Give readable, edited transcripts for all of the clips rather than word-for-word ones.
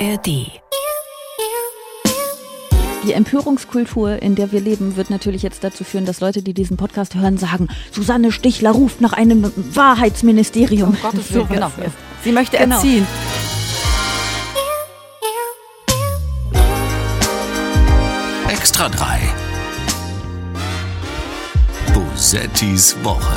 ARD. Die Empörungskultur, in der wir leben, wird natürlich jetzt dazu führen, dass Leute, die diesen Podcast hören, sagen, Susanne Stichler ruft nach einem Wahrheitsministerium. Um Gottes Willen, genau. Sie möchte erziehen. Extra 3. Bosettis Woche.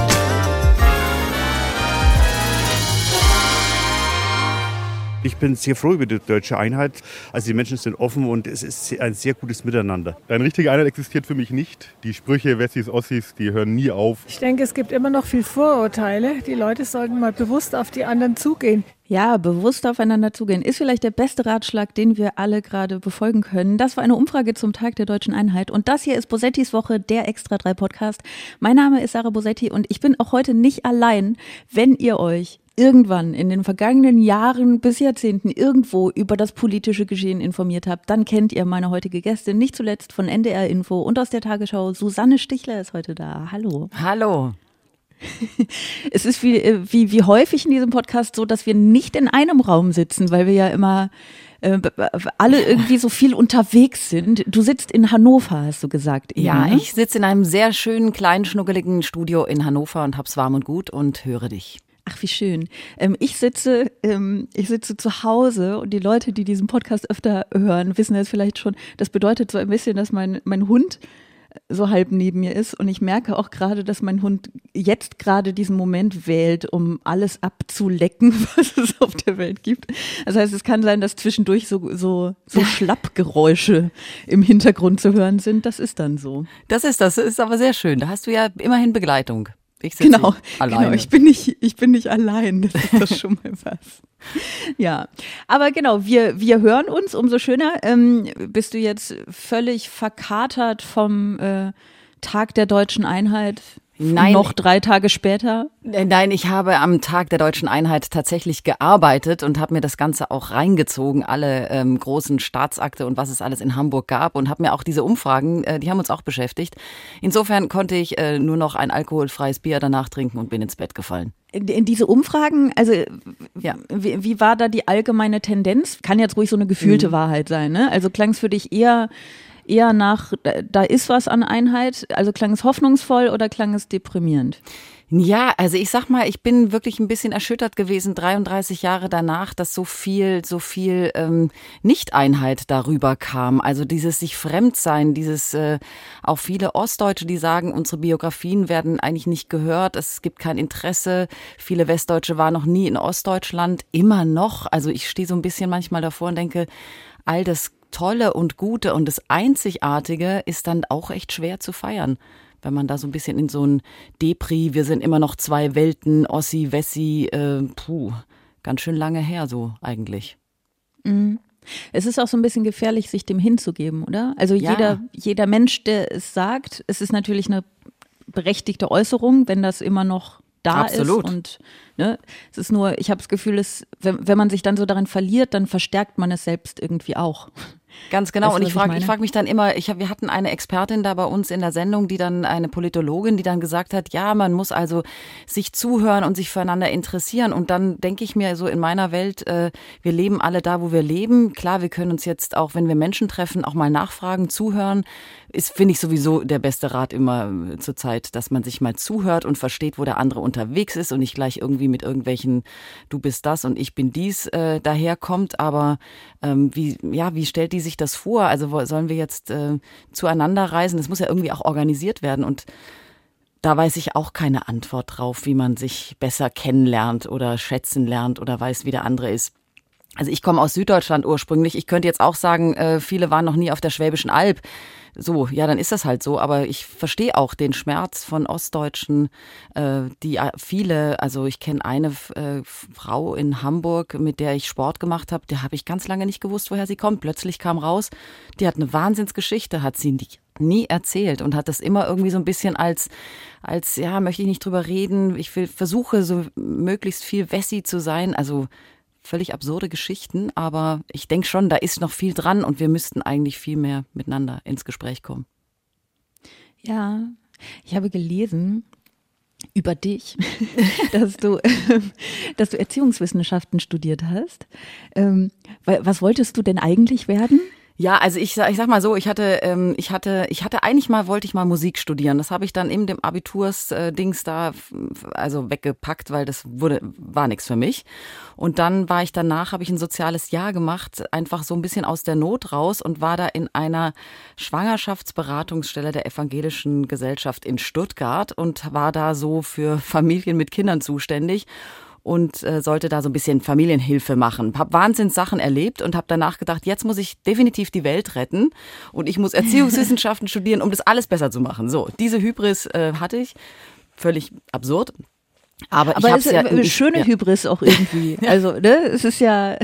Ich bin sehr froh über die deutsche Einheit. Also die Menschen sind offen und es ist ein sehr gutes Miteinander. Eine richtige Einheit existiert für mich nicht. Die Sprüche Wessis, Ossis, die hören nie auf. Ich denke, es gibt immer noch viel Vorurteile. Die Leute sollten mal bewusst auf die anderen zugehen. Ja, bewusst aufeinander zugehen ist vielleicht der beste Ratschlag, den wir alle gerade befolgen können. Das war eine Umfrage zum Tag der deutschen Einheit. Und das hier ist Bosettis Woche, der Extra 3 Podcast. Mein Name ist Sarah Bosetti und ich bin auch heute nicht allein, wenn ihr euch irgendwann in den vergangenen Jahren bis Jahrzehnten irgendwo über das politische Geschehen informiert habt, dann kennt ihr meine heutige Gästin, nicht zuletzt von NDR Info und aus der Tagesschau. Susanne Stichler ist heute da. Hallo. Hallo. Es ist wie häufig in diesem Podcast so, dass wir nicht in einem Raum sitzen, weil wir ja immer alle irgendwie so viel unterwegs sind. Du sitzt in Hannover, hast du gesagt. Eben, Ja, ne? ich sitze in einem sehr schönen, kleinen, schnuckeligen Studio in Hannover und hab's warm und gut und höre dich. Ach, wie schön. Ich sitze zu Hause und die Leute, die diesen Podcast öfter hören, wissen das vielleicht schon. Das bedeutet so ein bisschen, dass mein Hund so halb neben mir ist und ich merke auch gerade, dass mein Hund jetzt gerade diesen Moment wählt, um alles abzulecken, was es auf der Welt gibt. Das heißt, es kann sein, dass zwischendurch so Schlappgeräusche im Hintergrund zu hören sind. Das ist dann so. Das ist aber sehr schön. Da hast du ja immerhin Begleitung. Ich sitze Genau, alleine. ich bin nicht allein, das ist doch schon mal was. Ja, aber genau, wir hören uns, umso schöner. Bist du jetzt völlig verkatert vom Tag der deutschen Einheit? Nein. Noch 3 Tage später? Nein, ich habe am Tag der deutschen Einheit tatsächlich gearbeitet und habe mir das Ganze auch reingezogen, alle großen Staatsakte und was es alles in Hamburg gab und habe mir auch diese Umfragen, die haben uns auch beschäftigt. Insofern konnte ich nur noch ein alkoholfreies Bier danach trinken und bin ins Bett gefallen. In diese Umfragen, also Ja. wie war da die allgemeine Tendenz? Kann jetzt ruhig so eine gefühlte Wahrheit sein, ne? Also klang es für dich eher nach, da ist was an Einheit, also klang es hoffnungsvoll oder klang es deprimierend? Ja, also ich sag mal, ich bin wirklich ein bisschen erschüttert gewesen, 33 Jahre danach, dass so viel Nicht-Einheit darüber kam. Also dieses sich Fremdsein, dieses auch viele Ostdeutsche, die sagen, unsere Biografien werden eigentlich nicht gehört, es gibt kein Interesse. Viele Westdeutsche waren noch nie in Ostdeutschland, immer noch. Also ich stehe so ein bisschen manchmal davor und denke, all das Tolle und Gute und das Einzigartige ist dann auch echt schwer zu feiern. Wenn man da so ein bisschen in so ein Depri, wir sind immer noch 2 Welten, Ossi, Wessi, ganz schön lange her so eigentlich. Mhm. Es ist auch so ein bisschen gefährlich, sich dem hinzugeben, oder? Also Ja. jeder Mensch, der es sagt, es ist natürlich eine berechtigte Äußerung, wenn das immer noch da Absolut. ist. Und ne, es ist nur, ich habe das Gefühl, wenn man sich dann so darin verliert, dann verstärkt man es selbst irgendwie auch. Ganz genau. Weißt du, Und was ich ich meine? frag mich dann immer, wir hatten eine Expertin da bei uns in der Sendung, eine Politologin, die dann gesagt hat, ja, man muss also sich zuhören und sich füreinander interessieren. Und dann denke ich mir so in meiner Welt, wir leben alle da, wo wir leben. Klar, wir können uns jetzt auch, wenn wir Menschen treffen, auch mal nachfragen, zuhören. Ist, finde ich, sowieso der beste Rat immer zur Zeit, dass man sich mal zuhört und versteht, wo der andere unterwegs ist und nicht gleich irgendwie mit irgendwelchen du bist das und ich bin dies daherkommt. Aber wie stellt die sich das vor? Also sollen wir jetzt zueinander reisen? Das muss ja irgendwie auch organisiert werden und da weiß ich auch keine Antwort drauf, wie man sich besser kennenlernt oder schätzen lernt oder weiß, wie der andere ist. Also ich komme aus Süddeutschland ursprünglich. Ich könnte jetzt auch sagen, viele waren noch nie auf der Schwäbischen Alb. So, ja, dann ist das halt so. Aber ich verstehe auch den Schmerz von Ostdeutschen, die viele, also ich kenne eine Frau in Hamburg, mit der ich Sport gemacht habe, der habe ich ganz lange nicht gewusst, woher sie kommt. Plötzlich kam raus, die hat eine Wahnsinnsgeschichte, hat sie nie erzählt und hat das immer irgendwie so ein bisschen als ja, möchte ich nicht drüber reden. Ich versuche so möglichst viel Wessi zu sein, also völlig absurde Geschichten, aber ich denke schon, da ist noch viel dran und wir müssten eigentlich viel mehr miteinander ins Gespräch kommen. Ja, ich habe gelesen, über dich, dass du Erziehungswissenschaften studiert hast. Was wolltest du denn eigentlich werden? Ja, also ich sag mal so, ich hatte eigentlich wollte ich mal Musik studieren. Das habe ich dann in dem Abitursdings da also weggepackt, weil war nichts für mich. Und dann habe ich ein soziales Jahr gemacht, einfach so ein bisschen aus der Not raus und war da in einer Schwangerschaftsberatungsstelle der Evangelischen Gesellschaft in Stuttgart und war da so für Familien mit Kindern zuständig. Und sollte da so ein bisschen Familienhilfe machen. Hab Wahnsinnssachen erlebt und habe danach gedacht, jetzt muss ich definitiv die Welt retten und ich muss Erziehungswissenschaften studieren, um das alles besser zu machen. So, diese Hybris hatte ich, völlig absurd. Aber ich hab's es ist eine schöne Hybris auch irgendwie. Also, ne, es ist ja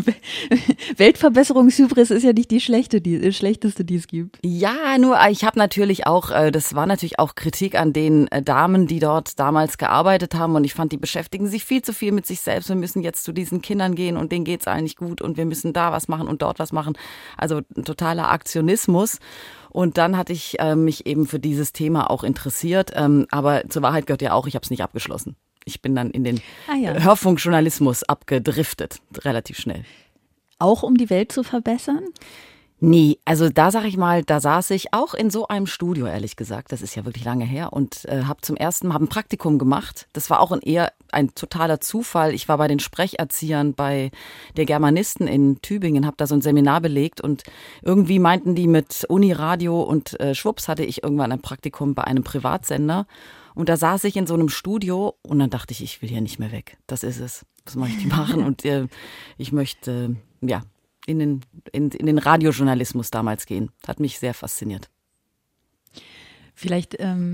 Weltverbesserungshybris ist ja nicht die schlechteste, die es gibt. Ja, nur ich habe natürlich auch, das war natürlich auch Kritik an den Damen, die dort damals gearbeitet haben und ich fand, die beschäftigen sich viel zu viel mit sich selbst. Wir müssen jetzt zu diesen Kindern gehen und denen geht's eigentlich gut und wir müssen da was machen und dort was machen. Also ein totaler Aktionismus. Und dann hatte ich mich eben für dieses Thema auch interessiert. Aber zur Wahrheit gehört ja auch, ich habe es nicht abgeschlossen. Ich bin dann in den Hörfunkjournalismus abgedriftet, relativ schnell. Auch um die Welt zu verbessern? Nee, also da sag ich mal, da saß ich auch in so einem Studio, ehrlich gesagt, das ist ja wirklich lange her und habe zum ersten Mal ein Praktikum gemacht. Das war auch eher ein totaler Zufall. Ich war bei den Sprecherziehern bei der Germanisten in Tübingen, habe da so ein Seminar belegt und irgendwie meinten die mit Uniradio und schwupps hatte ich irgendwann ein Praktikum bei einem Privatsender und da saß ich in so einem Studio und dann dachte ich will hier nicht mehr weg. Das ist es. Das möchte ich machen und ich möchte, in den Radiojournalismus damals gehen. Hat mich sehr fasziniert. Vielleicht,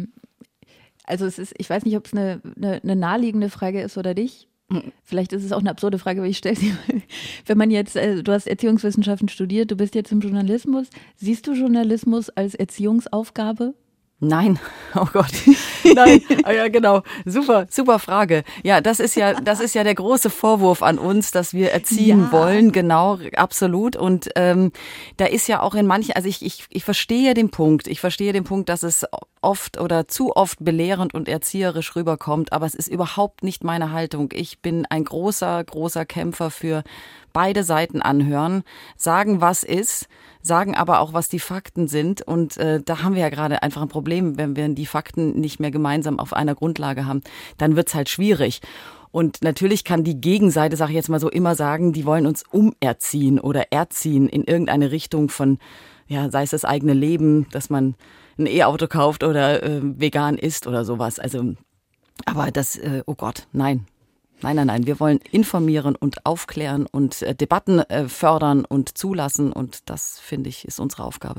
also ich weiß nicht, ob es eine naheliegende Frage ist oder nicht. Vielleicht ist es auch eine absurde Frage, aber ich stelle sie mal. Wenn man jetzt, du hast Erziehungswissenschaften studiert, du bist jetzt im Journalismus. Siehst du Journalismus als Erziehungsaufgabe? Nein, oh Gott, nein, ja genau, super Frage. Ja, das ist ja der große Vorwurf an uns, dass wir erziehen wollen, genau, absolut. Und da ist ja auch in manchen, also ich verstehe den Punkt, dass es oft oder zu oft belehrend und erzieherisch rüberkommt, aber es ist überhaupt nicht meine Haltung. Ich bin ein großer Kämpfer für beide Seiten anhören, sagen, was ist, sagen aber auch, was die Fakten sind. Und da haben wir ja gerade einfach ein Problem, wenn wir die Fakten nicht mehr gemeinsam auf einer Grundlage haben, dann wird's halt schwierig. Und natürlich kann die Gegenseite, sage ich jetzt mal so, immer sagen, die wollen uns umerziehen oder erziehen in irgendeine Richtung von, ja, sei es das eigene Leben, dass man ein E-Auto kauft oder vegan isst oder sowas. Also, aber das, oh Gott, nein. Nein, wir wollen informieren und aufklären und Debatten fördern und zulassen und das, finde ich, ist unsere Aufgabe.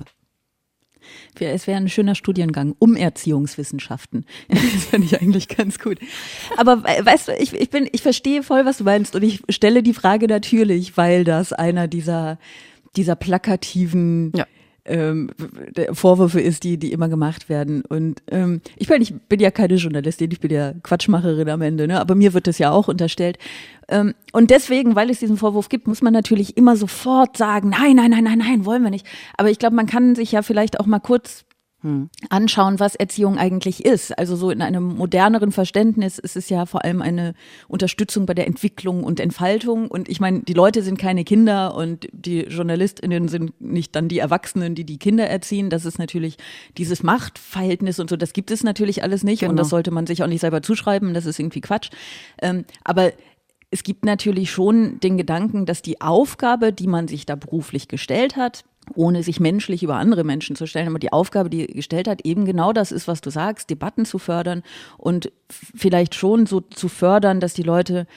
Es wäre ein schöner Studiengang, Umerziehungswissenschaften. Das finde ich eigentlich ganz gut. Aber weißt du, ich verstehe voll, was du meinst und ich stelle die Frage natürlich, weil das einer dieser plakativen Vorwürfe ist, die immer gemacht werden. Und ich bin ja keine Journalistin, ich bin ja Quatschmacherin am Ende, ne? Aber mir wird das ja auch unterstellt. Und deswegen, weil es diesen Vorwurf gibt, muss man natürlich immer sofort sagen, nein, wollen wir nicht. Aber ich glaube, man kann sich ja vielleicht auch mal kurz anschauen, was Erziehung eigentlich ist. Also so in einem moderneren Verständnis ist es ja vor allem eine Unterstützung bei der Entwicklung und Entfaltung. Und ich meine, die Leute sind keine Kinder und die JournalistInnen sind nicht dann die Erwachsenen, die Kinder erziehen. Das ist natürlich dieses Machtverhältnis und so, das gibt es natürlich alles nicht. Genau. Und das sollte man sich auch nicht selber zuschreiben, das ist irgendwie Quatsch. Aber es gibt natürlich schon den Gedanken, dass die Aufgabe, die man sich da beruflich gestellt hat, ohne sich menschlich über andere Menschen zu stellen, aber die Aufgabe, die gestellt hat, eben genau das ist, was du sagst, Debatten zu fördern und vielleicht schon so zu fördern, dass die Leute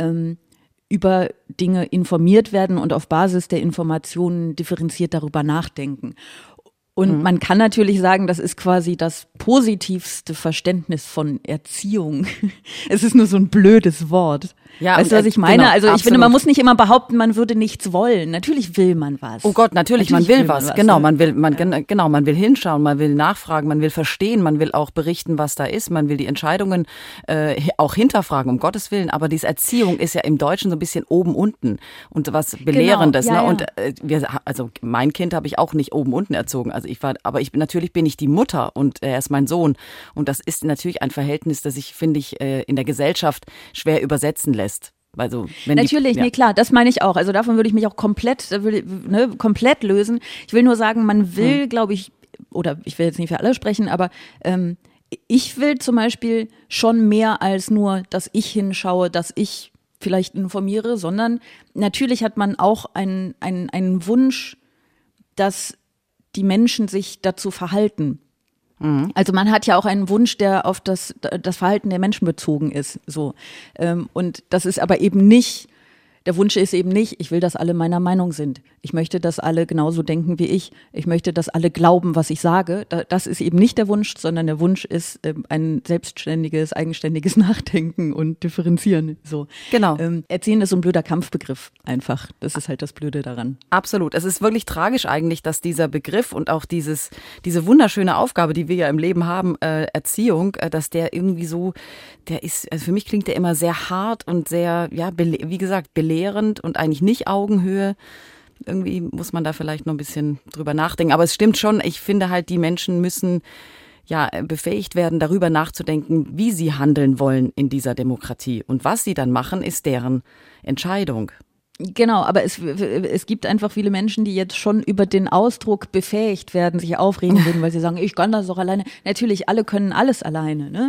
über Dinge informiert werden und auf Basis der Informationen differenziert darüber nachdenken. Und man kann natürlich sagen, das ist quasi das positivste Verständnis von Erziehung. Es ist nur so ein blödes Wort. Ja, weißt du, was ich meine? Genau, also ich finde, absolut. man muss nicht immer behaupten, man würde nichts wollen. Natürlich will man was. Oh Gott, natürlich man will was. Genau, ne? man will hinschauen, man will nachfragen, man will verstehen, man will auch berichten, was da ist, man will die Entscheidungen auch hinterfragen, um Gottes Willen. Aber diese Erziehung ist ja im Deutschen so ein bisschen oben unten und was Belehrendes. Genau, ja, ne? Und also mein Kind habe ich auch nicht oben unten erzogen. Also natürlich bin ich die Mutter und er ist mein Sohn. Und das ist natürlich ein Verhältnis, das finde ich, in der Gesellschaft schwer übersetzen lässt. Also, Natürlich, nee, klar, das meine ich auch. Also davon würde ich mich auch komplett lösen. Ich will nur sagen, man will, glaube ich, oder ich will jetzt nicht für alle sprechen, aber ich will zum Beispiel schon mehr als nur, dass ich hinschaue, dass ich vielleicht informiere, sondern natürlich hat man auch einen Wunsch, dass die Menschen sich dazu verhalten. Also man hat ja auch einen Wunsch, der auf das Verhalten der Menschen bezogen ist. So. Und das ist aber eben nicht, der Wunsch ist eben nicht, ich will, dass alle meiner Meinung sind. Ich möchte, dass alle genauso denken wie ich. Ich möchte, dass alle glauben, was ich sage. Das ist eben nicht der Wunsch, sondern der Wunsch ist ein selbstständiges, eigenständiges Nachdenken und Differenzieren. So. Genau. Erziehen ist so ein blöder Kampfbegriff einfach. Das ist halt das Blöde daran. Absolut. Es ist wirklich tragisch eigentlich, dass dieser Begriff und auch diese wunderschöne Aufgabe, die wir ja im Leben haben, Erziehung, dass der irgendwie so, also für mich klingt der immer sehr hart und sehr, ja, wie gesagt, belehrend und eigentlich nicht Augenhöhe. Irgendwie muss man da vielleicht noch ein bisschen drüber nachdenken. Aber es stimmt schon, ich finde halt, die Menschen müssen ja befähigt werden, darüber nachzudenken, wie sie handeln wollen in dieser Demokratie. Und was sie dann machen, ist deren Entscheidung. Genau, aber es gibt einfach viele Menschen, die jetzt schon über den Ausdruck befähigt werden, sich aufregen würden, weil sie sagen, ich kann das doch alleine. Natürlich, alle können alles alleine, ne?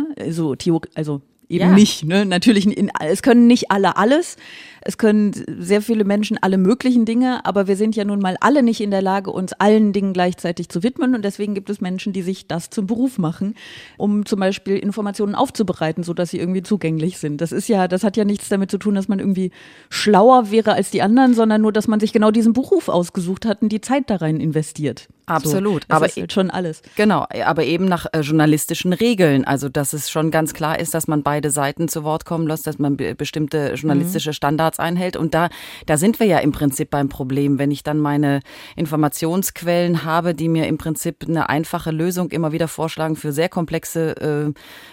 Also eben nicht, ne? Natürlich, es können nicht alle alles. Es können sehr viele Menschen alle möglichen Dinge, aber wir sind ja nun mal alle nicht in der Lage, uns allen Dingen gleichzeitig zu widmen. Und deswegen gibt es Menschen, die sich das zum Beruf machen, um zum Beispiel Informationen aufzubereiten, sodass sie irgendwie zugänglich sind. Das hat ja nichts damit zu tun, dass man irgendwie schlauer wäre als die anderen, sondern nur, dass man sich genau diesen Beruf ausgesucht hat und die Zeit da rein investiert. Absolut. So, das ist halt schon alles. Genau, aber eben nach journalistischen Regeln. Also, dass es schon ganz klar ist, dass man beide Seiten zu Wort kommen lässt, dass man bestimmte journalistische Standards einhält. Und da sind wir ja im Prinzip beim Problem. Wenn ich dann meine Informationsquellen habe, die mir im Prinzip eine einfache Lösung immer wieder vorschlagen für sehr komplexe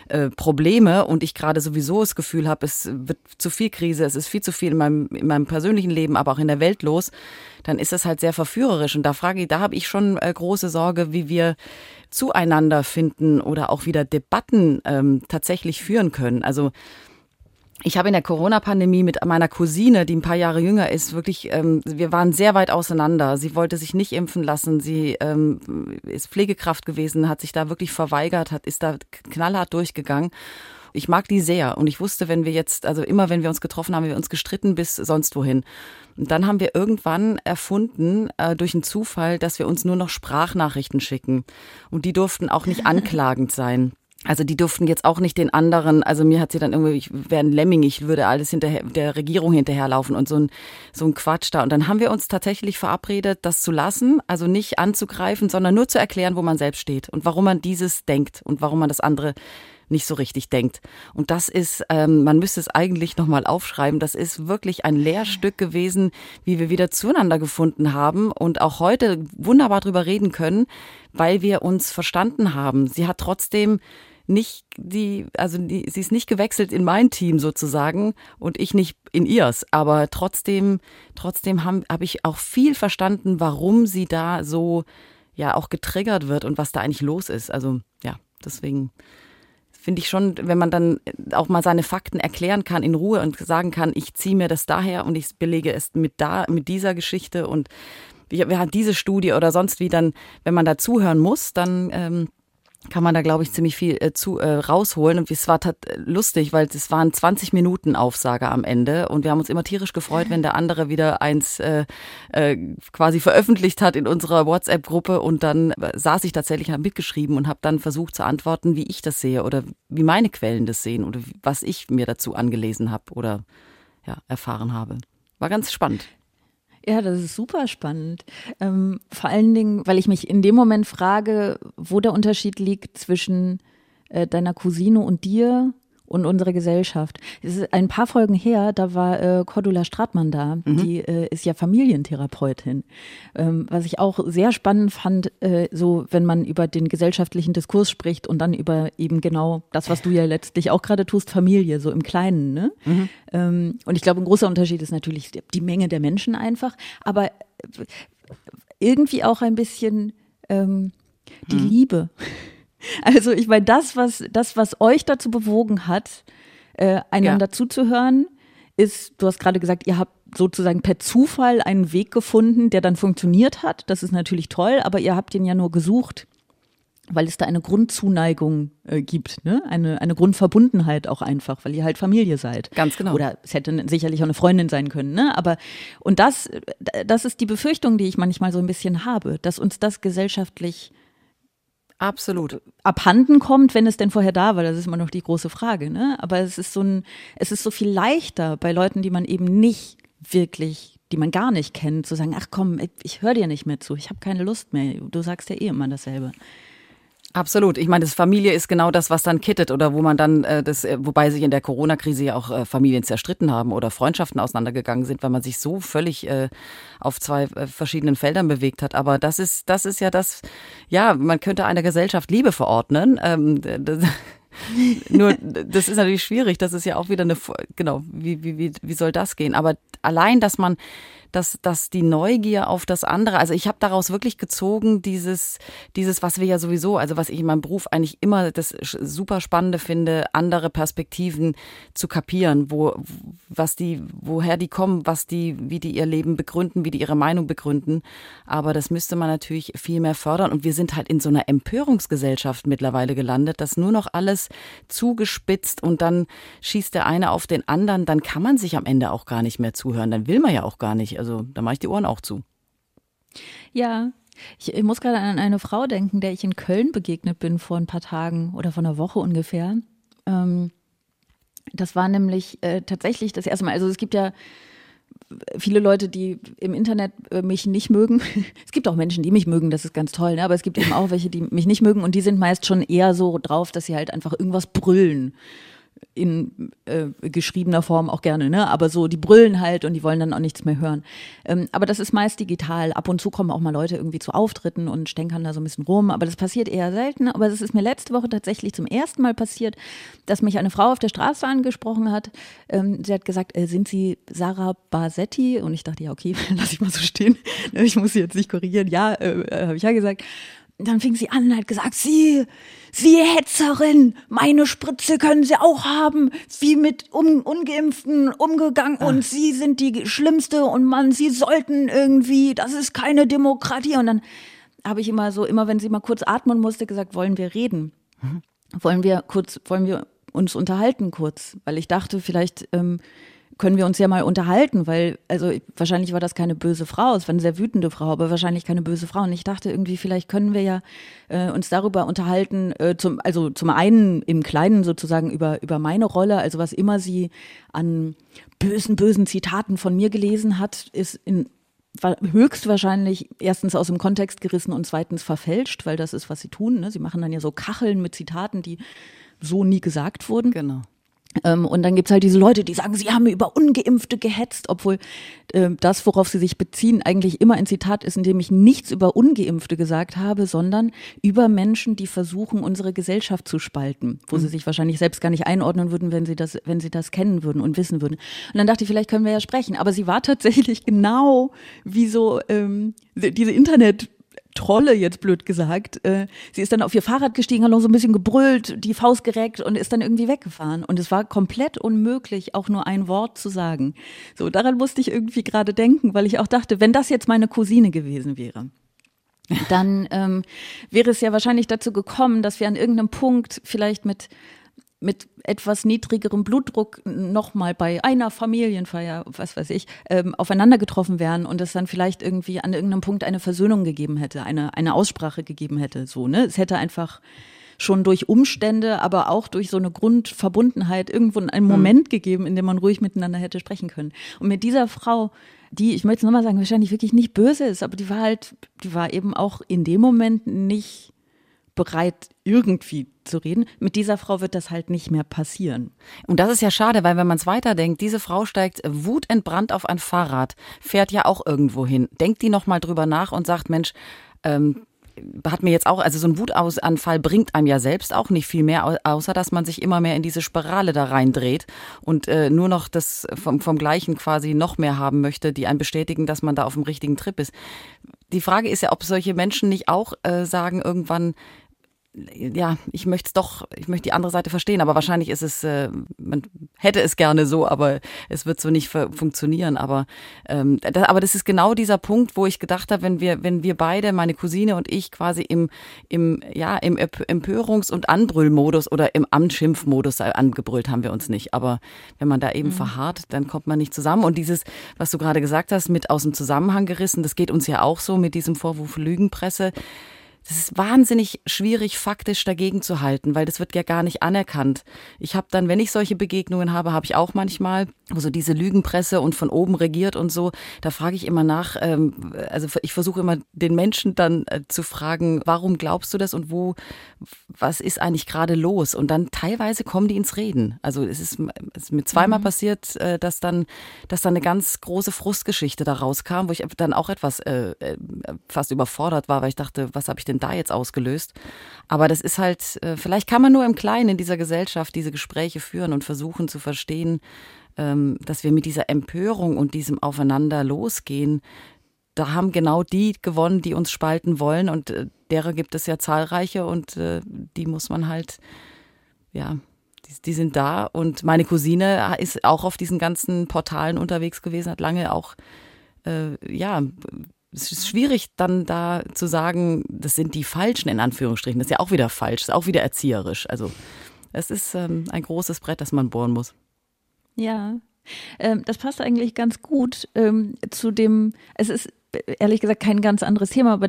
Probleme und ich gerade sowieso das Gefühl habe, es wird zu viel Krise, es ist viel zu viel in meinem persönlichen Leben, aber auch in der Welt los, dann ist das halt sehr verführerisch. Und da habe ich schon große Sorge, wie wir zueinander finden oder auch wieder Debatten tatsächlich führen können. Also ich habe in der Corona-Pandemie mit meiner Cousine, die ein paar Jahre jünger ist, wirklich, wir waren sehr weit auseinander. Sie wollte sich nicht impfen lassen. Sie ist Pflegekraft gewesen, hat sich da wirklich verweigert, ist da knallhart durchgegangen. Ich mag die sehr und ich wusste, wenn wir uns getroffen haben, wir uns gestritten bis sonst wohin. Und dann haben wir irgendwann erfunden, durch einen Zufall, dass wir uns nur noch Sprachnachrichten schicken. Und die durften auch nicht anklagend sein. Also die durften jetzt auch nicht den anderen, also mir hat sie dann irgendwie, ich wäre ein Lemming, ich würde alles der Regierung hinterherlaufen und so ein Quatsch da. Und dann haben wir uns tatsächlich verabredet, das zu lassen, also nicht anzugreifen, sondern nur zu erklären, wo man selbst steht und warum man dieses denkt und warum man das andere nicht so richtig denkt. Und das ist, man müsste es eigentlich nochmal aufschreiben, das ist wirklich ein Lehrstück gewesen, wie wir wieder zueinander gefunden haben und auch heute wunderbar drüber reden können, weil wir uns verstanden haben. Sie hat trotzdem sie ist nicht gewechselt in mein Team sozusagen und ich nicht in ihrs, aber trotzdem habe ich auch viel verstanden, warum sie da so ja auch getriggert wird und was da eigentlich los ist. Also ja, deswegen finde ich schon, wenn man dann auch mal seine Fakten erklären kann in Ruhe und sagen kann, ich ziehe mir das daher und ich belege es mit dieser Geschichte und wir haben diese Studie oder sonst wie, dann, wenn man da zuhören muss, dann kann man da, glaube ich, ziemlich viel rausholen. Und es war lustig, weil es waren 20 Minuten Aufsage am Ende und wir haben uns immer tierisch gefreut, wenn der andere wieder eins quasi veröffentlicht hat in unserer WhatsApp-Gruppe und dann saß ich tatsächlich, habe mitgeschrieben und habe dann versucht zu antworten, wie ich das sehe oder wie meine Quellen das sehen oder was ich mir dazu angelesen habe oder ja, erfahren habe. War ganz spannend. Ja, das ist super spannend. Vor allen Dingen, weil ich mich in dem Moment frage, wo der Unterschied liegt zwischen deiner Cousine und dir und unsere Gesellschaft. Es ist ein paar Folgen her, da war Cordula Stratmann da, die ist ja Familientherapeutin, was ich auch sehr spannend fand, so wenn man über den gesellschaftlichen Diskurs spricht und dann über eben genau das, was du ja letztlich auch gerade tust, Familie, so im Kleinen. Ne? Und ich glaube, ein großer Unterschied ist natürlich die Menge der Menschen einfach, aber irgendwie auch ein bisschen die Liebe. Also ich meine, das, was euch dazu bewogen hat, einander zuzuhören, ist, du hast gerade gesagt, ihr habt sozusagen per Zufall einen Weg gefunden, der dann funktioniert hat. Das ist natürlich toll, aber ihr habt ihn ja nur gesucht, weil es da eine Grundzuneigung gibt, ne? Eine Grundverbundenheit auch einfach, weil ihr halt Familie seid. Ganz genau. Oder es hätte sicherlich auch eine Freundin sein können, ne? Aber, und das ist die Befürchtung, die ich manchmal so ein bisschen habe, dass uns das gesellschaftlich absolut abhanden kommt, wenn es denn vorher da war. Das ist immer noch die große Frage, ne? Aber es ist so viel leichter bei Leuten, die man eben nicht wirklich, die man gar nicht kennt, zu sagen, ach komm, ich höre dir nicht mehr zu, ich habe keine Lust mehr. Du sagst ja eh immer dasselbe. Absolut. Ich meine, das Familie ist genau das, was dann kittet oder wo man dann wobei sich in der Corona-Krise ja auch Familien zerstritten haben oder Freundschaften auseinandergegangen sind, weil man sich so völlig auf zwei verschiedenen Feldern bewegt hat. Aber das ist ja das, ja, man könnte einer Gesellschaft Liebe verordnen. Nur, das ist natürlich schwierig. Das ist ja auch wieder wie soll das gehen? Aber allein, dass die Neugier auf das andere, also ich habe daraus wirklich gezogen, dieses, was wir ja sowieso, also was ich in meinem Beruf eigentlich immer das super Spannende finde, andere Perspektiven zu kapieren, woher die kommen, wie die ihr Leben begründen, wie die ihre Meinung begründen. Aber das müsste man natürlich viel mehr fördern. Und wir sind halt in so einer Empörungsgesellschaft mittlerweile gelandet, dass nur noch alles zugespitzt und dann schießt der eine auf den anderen, dann kann man sich am Ende auch gar nicht mehr zuhören. Dann will man ja auch gar nicht. Also da mache ich die Ohren auch zu. Ja, ich muss gerade an eine Frau denken, der ich in Köln begegnet bin vor ein paar Tagen oder vor einer Woche ungefähr. Das war nämlich tatsächlich das erste Mal. Also es gibt ja viele Leute, die im Internet mich nicht mögen. Es gibt auch Menschen, die mich mögen, das ist ganz toll, ne? Aber es gibt eben auch welche, die mich nicht mögen und die sind meist schon eher so drauf, dass sie halt einfach irgendwas brüllen. In geschriebener Form auch gerne, ne? Aber so, die brüllen halt und die wollen dann auch nichts mehr hören. Aber das ist meist digital. Ab und zu kommen auch mal Leute irgendwie zu Auftritten und stänkern da so ein bisschen rum. Aber das passiert eher selten. Aber das ist mir letzte Woche tatsächlich zum ersten Mal passiert, dass mich eine Frau auf der Straße angesprochen hat. Sie hat gesagt, sind Sie Sarah Bosetti? Und ich dachte, ja, okay, lass ich mal so stehen. Ich muss sie jetzt nicht korrigieren. Ja, habe ich ja gesagt. Dann fing sie an und hat gesagt, Sie Hetzerin, meine Spritze können Sie auch haben, wie mit Ungeimpften umgegangen und Sie sind die Schlimmste und Sie sollten irgendwie, das ist keine Demokratie. Und dann habe ich immer wenn sie mal kurz atmen musste, gesagt, wollen wir reden? Wollen wir uns unterhalten kurz? Weil ich dachte, vielleicht können wir uns ja mal unterhalten, weil, also wahrscheinlich war das keine böse Frau, es war eine sehr wütende Frau, aber wahrscheinlich keine böse Frau. Und ich dachte irgendwie, vielleicht können wir ja uns darüber unterhalten, zum einen im Kleinen sozusagen über meine Rolle, also was immer sie an bösen Zitaten von mir gelesen hat, ist höchstwahrscheinlich erstens aus dem Kontext gerissen und zweitens verfälscht, weil das ist, was sie tun. Ne? Sie machen dann ja so Kacheln mit Zitaten, die so nie gesagt wurden. Genau. Und dann gibt's halt diese Leute, die sagen, sie haben über Ungeimpfte gehetzt, obwohl das, worauf sie sich beziehen, eigentlich immer ein Zitat ist, in dem ich nichts über Ungeimpfte gesagt habe, sondern über Menschen, die versuchen, unsere Gesellschaft zu spalten, wo sie sich wahrscheinlich selbst gar nicht einordnen würden, wenn sie das kennen würden und wissen würden. Und dann dachte ich, vielleicht können wir ja sprechen. Aber sie war tatsächlich genau wie so diese Trolle, jetzt blöd gesagt. Sie ist dann auf ihr Fahrrad gestiegen, hat noch so ein bisschen gebrüllt, die Faust gereckt und ist dann irgendwie weggefahren. Und es war komplett unmöglich, auch nur ein Wort zu sagen. So, daran musste ich irgendwie gerade denken, weil ich auch dachte, wenn das jetzt meine Cousine gewesen wäre, dann wäre es ja wahrscheinlich dazu gekommen, dass wir an irgendeinem Punkt vielleicht mit etwas niedrigerem Blutdruck nochmal bei einer Familienfeier, was weiß ich, aufeinander getroffen wären und es dann vielleicht irgendwie an irgendeinem Punkt eine Versöhnung gegeben hätte, eine Aussprache gegeben hätte, so, ne? Es hätte einfach schon durch Umstände, aber auch durch so eine Grundverbundenheit irgendwo einen Moment gegeben, in dem man ruhig miteinander hätte sprechen können. Und mit dieser Frau, die, ich möchte es nochmal sagen, wahrscheinlich wirklich nicht böse ist, aber die war eben auch in dem Moment nicht bereit, irgendwie zu reden. Mit dieser Frau wird das halt nicht mehr passieren. Und das ist ja schade, weil wenn man es weiterdenkt, diese Frau steigt wutentbrannt auf ein Fahrrad, fährt ja auch irgendwo hin. Denkt die nochmal drüber nach und sagt, Mensch, hat mir jetzt auch, also so ein Wutanfall bringt einem ja selbst auch nicht viel mehr, außer dass man sich immer mehr in diese Spirale da reindreht und nur noch das vom Gleichen quasi noch mehr haben möchte, die einen bestätigen, dass man da auf dem richtigen Trip ist. Die Frage ist ja, ob solche Menschen nicht auch sagen irgendwann, ja, ich möchte die andere Seite verstehen, aber wahrscheinlich ist es, man hätte es gerne so, aber es wird so nicht funktionieren. Aber das ist genau dieser Punkt, wo ich gedacht habe, wenn wir beide, meine Cousine und ich, quasi im Empörungs- und Anbrüllmodus oder im Anschimpfmodus, angebrüllt haben wir uns nicht, aber wenn man da eben verharrt, dann kommt man nicht zusammen. Und dieses, was du gerade gesagt hast, mit aus dem Zusammenhang gerissen, das geht uns ja auch so mit diesem Vorwurf Lügenpresse. Das ist wahnsinnig schwierig, faktisch dagegen zu halten, weil das wird ja gar nicht anerkannt. Ich habe dann, wenn ich solche Begegnungen habe, habe ich auch manchmal, wo so diese Lügenpresse und von oben regiert und so, da frage ich immer nach, also ich versuche immer den Menschen dann zu fragen, warum glaubst du das und was ist eigentlich gerade los? Und dann teilweise kommen die ins Reden. Also es ist mir zweimal passiert, dass dann eine ganz große Frustgeschichte da rauskam, wo ich dann auch etwas fast überfordert war, weil ich dachte, was habe ich denn da jetzt ausgelöst? Aber das ist halt, vielleicht kann man nur im Kleinen in dieser Gesellschaft diese Gespräche führen und versuchen zu verstehen, dass wir mit dieser Empörung und diesem Aufeinander losgehen. Da haben genau die gewonnen, die uns spalten wollen und derer gibt es ja zahlreiche und die muss man halt, ja, die sind da. Und meine Cousine ist auch auf diesen ganzen Portalen unterwegs gewesen, hat lange auch, es ist schwierig dann da zu sagen, das sind die Falschen in Anführungsstrichen. Das ist ja auch wieder falsch, das ist auch wieder erzieherisch. Also es ist ein großes Brett, das man bohren muss. Ja, das passt eigentlich ganz gut zu dem, es ist ehrlich gesagt kein ganz anderes Thema, aber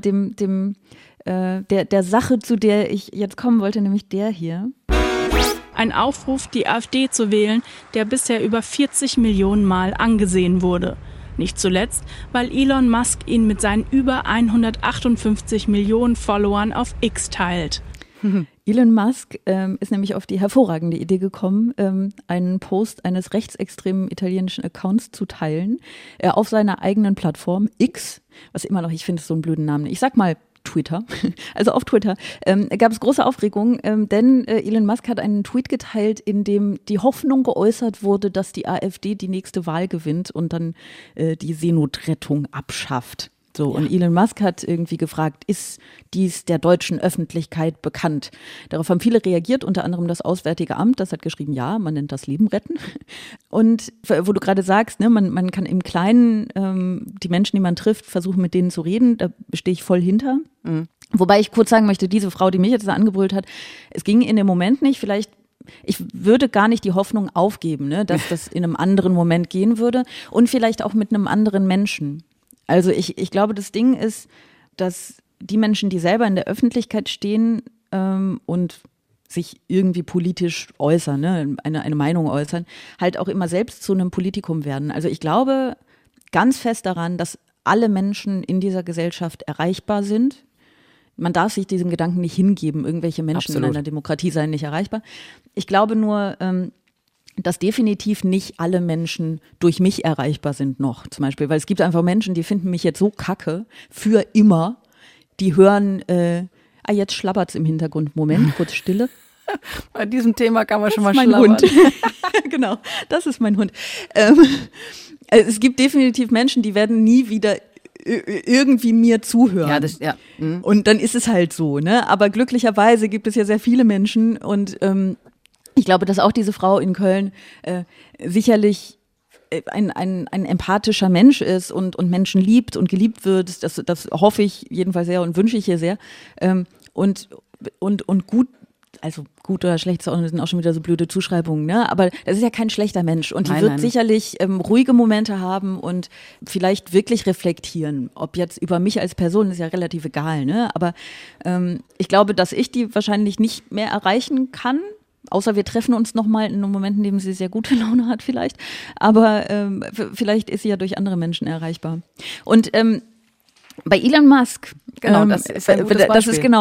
der Sache, zu der ich jetzt kommen wollte, nämlich der hier. Ein Aufruf, die AfD zu wählen, der bisher über 40 Millionen Mal angesehen wurde. Nicht zuletzt, weil Elon Musk ihn mit seinen über 158 Millionen Followern auf X teilt. Elon Musk ist nämlich auf die hervorragende Idee gekommen, einen Post eines rechtsextremen italienischen Accounts zu teilen, auf seiner eigenen Plattform X, was immer noch, ich finde es so einen blöden Namen, ich sag mal Twitter, also auf Twitter, gab es große Aufregung, denn Elon Musk hat einen Tweet geteilt, in dem die Hoffnung geäußert wurde, dass die AfD die nächste Wahl gewinnt und dann die Seenotrettung abschafft. So, ja. Und Elon Musk hat irgendwie gefragt, ist dies der deutschen Öffentlichkeit bekannt? Darauf haben viele reagiert, unter anderem das Auswärtige Amt, das hat geschrieben, ja, man nennt das Leben retten. Und wo du gerade sagst, ne, man kann im Kleinen die Menschen, die man trifft, versuchen mit denen zu reden, da stehe ich voll hinter. Mhm. Wobei ich kurz sagen möchte, diese Frau, die mich jetzt da angebrüllt hat, es ging in dem Moment nicht, vielleicht ich würde gar nicht die Hoffnung aufgeben, ne, dass das in einem anderen Moment gehen würde und vielleicht auch mit einem anderen Menschen. Also ich glaube, das Ding ist, dass die Menschen, die selber in der Öffentlichkeit stehen und sich irgendwie politisch äußern, ne, eine Meinung äußern, halt auch immer selbst zu einem Politikum werden. Also ich glaube ganz fest daran, dass alle Menschen in dieser Gesellschaft erreichbar sind. Man darf sich diesem Gedanken nicht hingeben, irgendwelche Menschen Absolut. In einer Demokratie seien nicht erreichbar. Ich glaube nur, dass definitiv nicht alle Menschen durch mich erreichbar sind noch, zum Beispiel. Weil es gibt einfach Menschen, die finden mich jetzt so kacke, für immer. Die hören, jetzt schlabbert's im Hintergrund. Moment, kurz Stille. Bei diesem Thema kann man das schon mal schlabbern. Hund. Genau, das ist mein Hund. Es gibt definitiv Menschen, die werden nie wieder irgendwie mir zuhören. Ja. Mhm. Und dann ist es halt so, ne? Aber glücklicherweise gibt es ja sehr viele Menschen und ich glaube, dass auch diese Frau in Köln sicherlich ein empathischer Mensch ist und Menschen liebt und geliebt wird. Das hoffe ich jedenfalls sehr und wünsche ich ihr sehr. Und gut, also gut oder schlecht sind auch schon wieder so blöde Zuschreibungen, ne? Aber das ist ja kein schlechter Mensch und die wird sicherlich ruhige Momente haben und vielleicht wirklich reflektieren. Ob jetzt über mich als Person ist ja relativ egal, ne? Aber ich glaube, dass ich die wahrscheinlich nicht mehr erreichen kann. Außer wir treffen uns nochmal in einem Moment, in dem sie sehr gute Laune hat vielleicht. Aber vielleicht ist sie ja durch andere Menschen erreichbar. Und bei Elon Musk, genau, das ist ein gutes Beispiel. Das ist genau,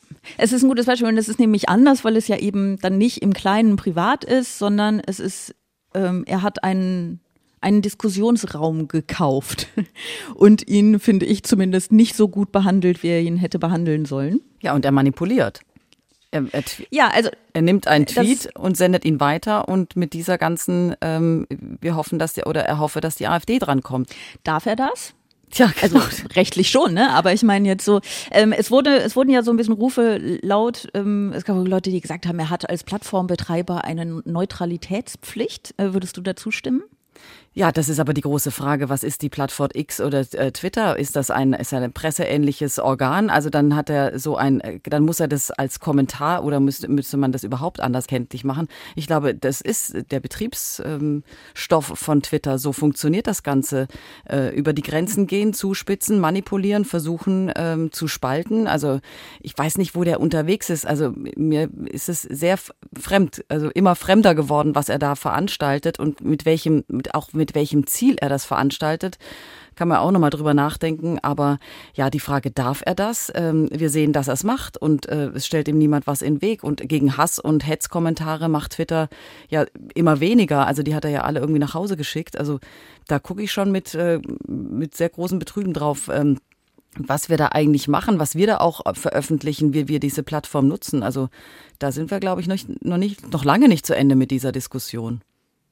Es ist ein gutes Beispiel und es ist nämlich anders, weil es ja eben dann nicht im Kleinen privat ist, sondern es ist, er hat einen Diskussionsraum gekauft und ihn, finde ich zumindest, nicht so gut behandelt, wie er ihn hätte behandeln sollen. Ja, und er manipuliert. Er nimmt einen Tweet und sendet ihn weiter und mit dieser ganzen, er hoffe, dass die AfD drankommt. Darf er das? Tja, also rechtlich schon, ne? Aber ich meine jetzt so, es wurden ja so ein bisschen Rufe laut, es gab Leute, die gesagt haben, er hat als Plattformbetreiber eine Neutralitätspflicht. Würdest du dazu stimmen? Ja, das ist aber die große Frage, was ist die Plattform X oder Twitter? Ist das ein presseähnliches Organ? Also dann hat er dann muss er das als Kommentar oder müsste man das überhaupt anders kenntlich machen? Ich glaube, das ist der Betriebsstoff von Twitter. So funktioniert das Ganze. Über die Grenzen gehen, zuspitzen, manipulieren, versuchen zu spalten. Also ich weiß nicht, wo der unterwegs ist. Also mir ist es sehr fremd, also immer fremder geworden, was er da veranstaltet und mit welchem Ziel er das veranstaltet, kann man auch nochmal drüber nachdenken. Aber ja, die Frage, darf er das? Wir sehen, dass er es macht und es stellt ihm niemand was in den Weg. Und gegen Hass- und Hetzkommentare macht Twitter ja immer weniger. Also die hat er ja alle irgendwie nach Hause geschickt. Also da gucke ich schon mit sehr großem Betrüben drauf, was wir da eigentlich machen, was wir da auch veröffentlichen, wie wir diese Plattform nutzen. Also da sind wir, glaube ich, noch lange nicht zu Ende mit dieser Diskussion.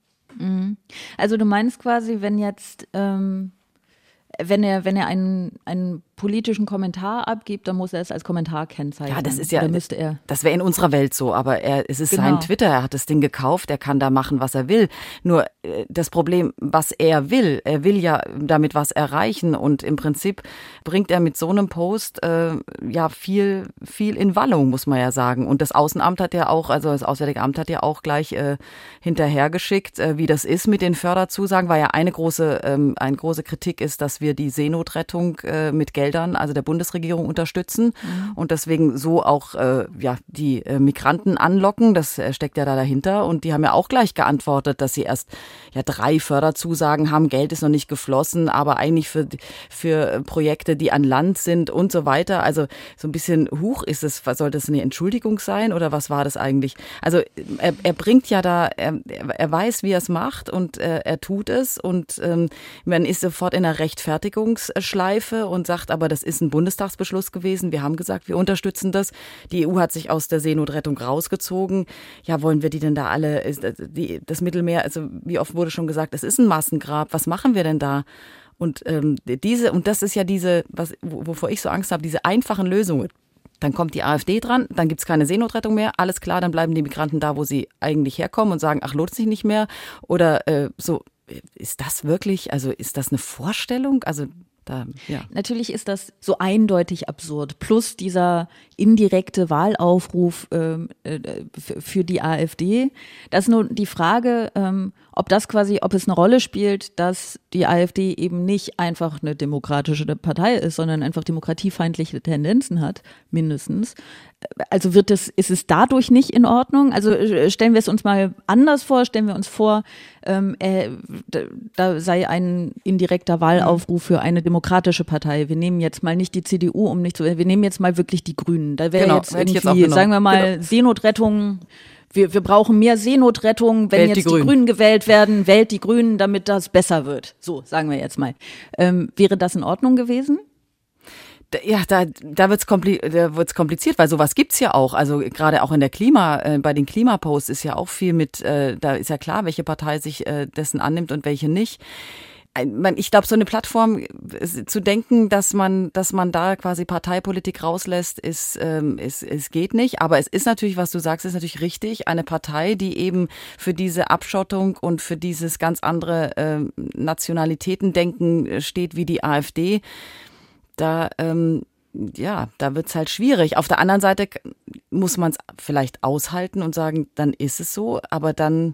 Also du meinst quasi, wenn jetzt, wenn er einen politischen Kommentar abgibt, dann muss er es als Kommentar kennzeichnen. Ja, das ist ja, müsste er. Das wäre in unserer Welt so, aber es ist sein Twitter, er hat das Ding gekauft, er kann da machen, was er will. Nur das Problem, was er will ja damit was erreichen und im Prinzip bringt er mit so einem Post ja viel in Wallung, muss man ja sagen. Und das Außenamt hat ja auch, also das Auswärtige Amt hat ja auch gleich hinterhergeschickt, wie das ist mit den Förderzusagen, weil ja eine große Kritik ist, dass wir die Seenotrettung mit Geldern, also der Bundesregierung, unterstützen und deswegen so auch die Migranten anlocken. Das steckt ja da dahinter. Und die haben ja auch gleich geantwortet, dass sie erst 3 Förderzusagen haben. Geld ist noch nicht geflossen, aber eigentlich für Projekte, die an Land sind und so weiter. Also so ein bisschen soll das eine Entschuldigung sein oder was war das eigentlich? Also er bringt ja da, er weiß, wie er es macht und er tut es und man ist sofort in einer Rechtfertigungsschleife und sagt, aber das ist ein Bundestagsbeschluss gewesen. Wir haben gesagt, wir unterstützen das. Die EU hat sich aus der Seenotrettung rausgezogen. Ja, wollen wir die denn da alle, das Mittelmeer, also wie oft wurde schon gesagt, es ist ein Massengrab. Was machen wir denn da? Und das ist ja wovor ich so Angst habe, diese einfachen Lösungen. Dann kommt die AfD dran, dann gibt's keine Seenotrettung mehr, alles klar, dann bleiben die Migranten da, wo sie eigentlich herkommen und sagen, ach, lohnt sich nicht mehr. Oder so, ist das wirklich, also ist das eine Vorstellung? Also ja. Natürlich ist das so eindeutig absurd. Plus dieser indirekte Wahlaufruf für die AfD. Das ist nur die Frage, ob es eine Rolle spielt, dass die AfD eben nicht einfach eine demokratische Partei ist, sondern einfach demokratiefeindliche Tendenzen hat, mindestens. Also ist es dadurch nicht in Ordnung? Also stellen wir es uns mal anders vor, stellen wir uns vor, da sei ein indirekter Wahlaufruf für eine demokratische Partei. Wir nehmen jetzt mal nicht die CDU, wir nehmen jetzt mal wirklich die Grünen. Da wäre jetzt irgendwie, sagen wir mal, Seenotrettung. Wir brauchen mehr Seenotrettung, wenn jetzt die Grünen gewählt werden, wählt die Grünen, damit das besser wird. So, sagen wir jetzt mal. Wäre das in Ordnung gewesen? Ja, da wird's kompliziert, weil sowas gibt's ja auch. Also gerade auch in der bei den Klimaposts ist ja auch viel mit, da ist ja klar, welche Partei sich dessen annimmt und welche nicht. Ich glaube, so eine Plattform zu denken, dass man da quasi Parteipolitik rauslässt, es geht nicht. Aber es ist natürlich, was du sagst, ist natürlich richtig. Eine Partei, die eben für diese Abschottung und für dieses ganz andere Nationalitätendenken steht wie die AfD, da wird's halt schwierig. Auf der anderen Seite muss man es vielleicht aushalten und sagen, dann ist es so, aber dann,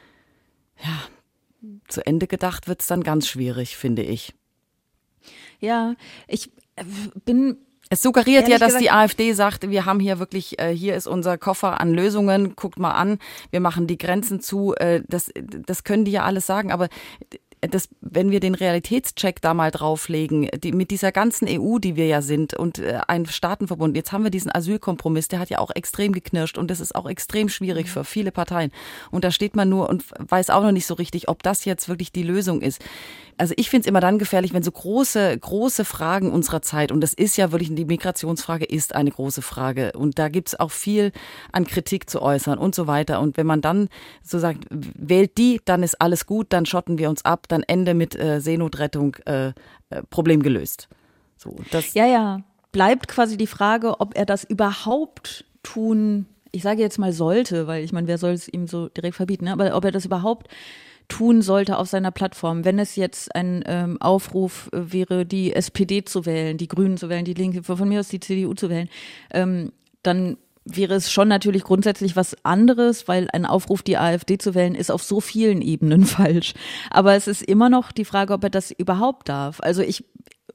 zu Ende gedacht wird's dann ganz schwierig, finde ich. Ja, ich bin... Es suggeriert ja, dass die AfD sagt, wir haben hier wirklich, hier ist unser Koffer an Lösungen, guckt mal an, wir machen die Grenzen zu, das können die ja alles sagen, aber wenn wir den Realitätscheck da mal drauflegen, mit dieser ganzen EU, die wir ja sind und ein Staatenverbund, jetzt haben wir diesen Asylkompromiss, der hat ja auch extrem geknirscht und das ist auch extrem schwierig für viele Parteien. Und da steht man nur und weiß auch noch nicht so richtig, ob das jetzt wirklich die Lösung ist. Also ich finde es immer dann gefährlich, wenn so große Fragen unserer Zeit, und das ist ja wirklich, die Migrationsfrage ist eine große Frage und da gibt es auch viel an Kritik zu äußern und so weiter. Und wenn man dann so sagt, wählt die, dann ist alles gut, dann schotten wir uns ab, dann Ende mit Seenotrettung, Problem gelöst. So, das bleibt quasi die Frage, ob er das überhaupt tun, ich sage jetzt mal sollte, weil ich meine, wer soll es ihm so direkt verbieten, ne? Aber ob er das überhaupt tun sollte auf seiner Plattform. Wenn es jetzt ein Aufruf wäre, die SPD zu wählen, die Grünen zu wählen, die Linke, von mir aus die CDU zu wählen, dann wäre es schon natürlich grundsätzlich was anderes, weil ein Aufruf, die AfD zu wählen, ist auf so vielen Ebenen falsch. Aber es ist immer noch die Frage, ob er das überhaupt darf. Also ich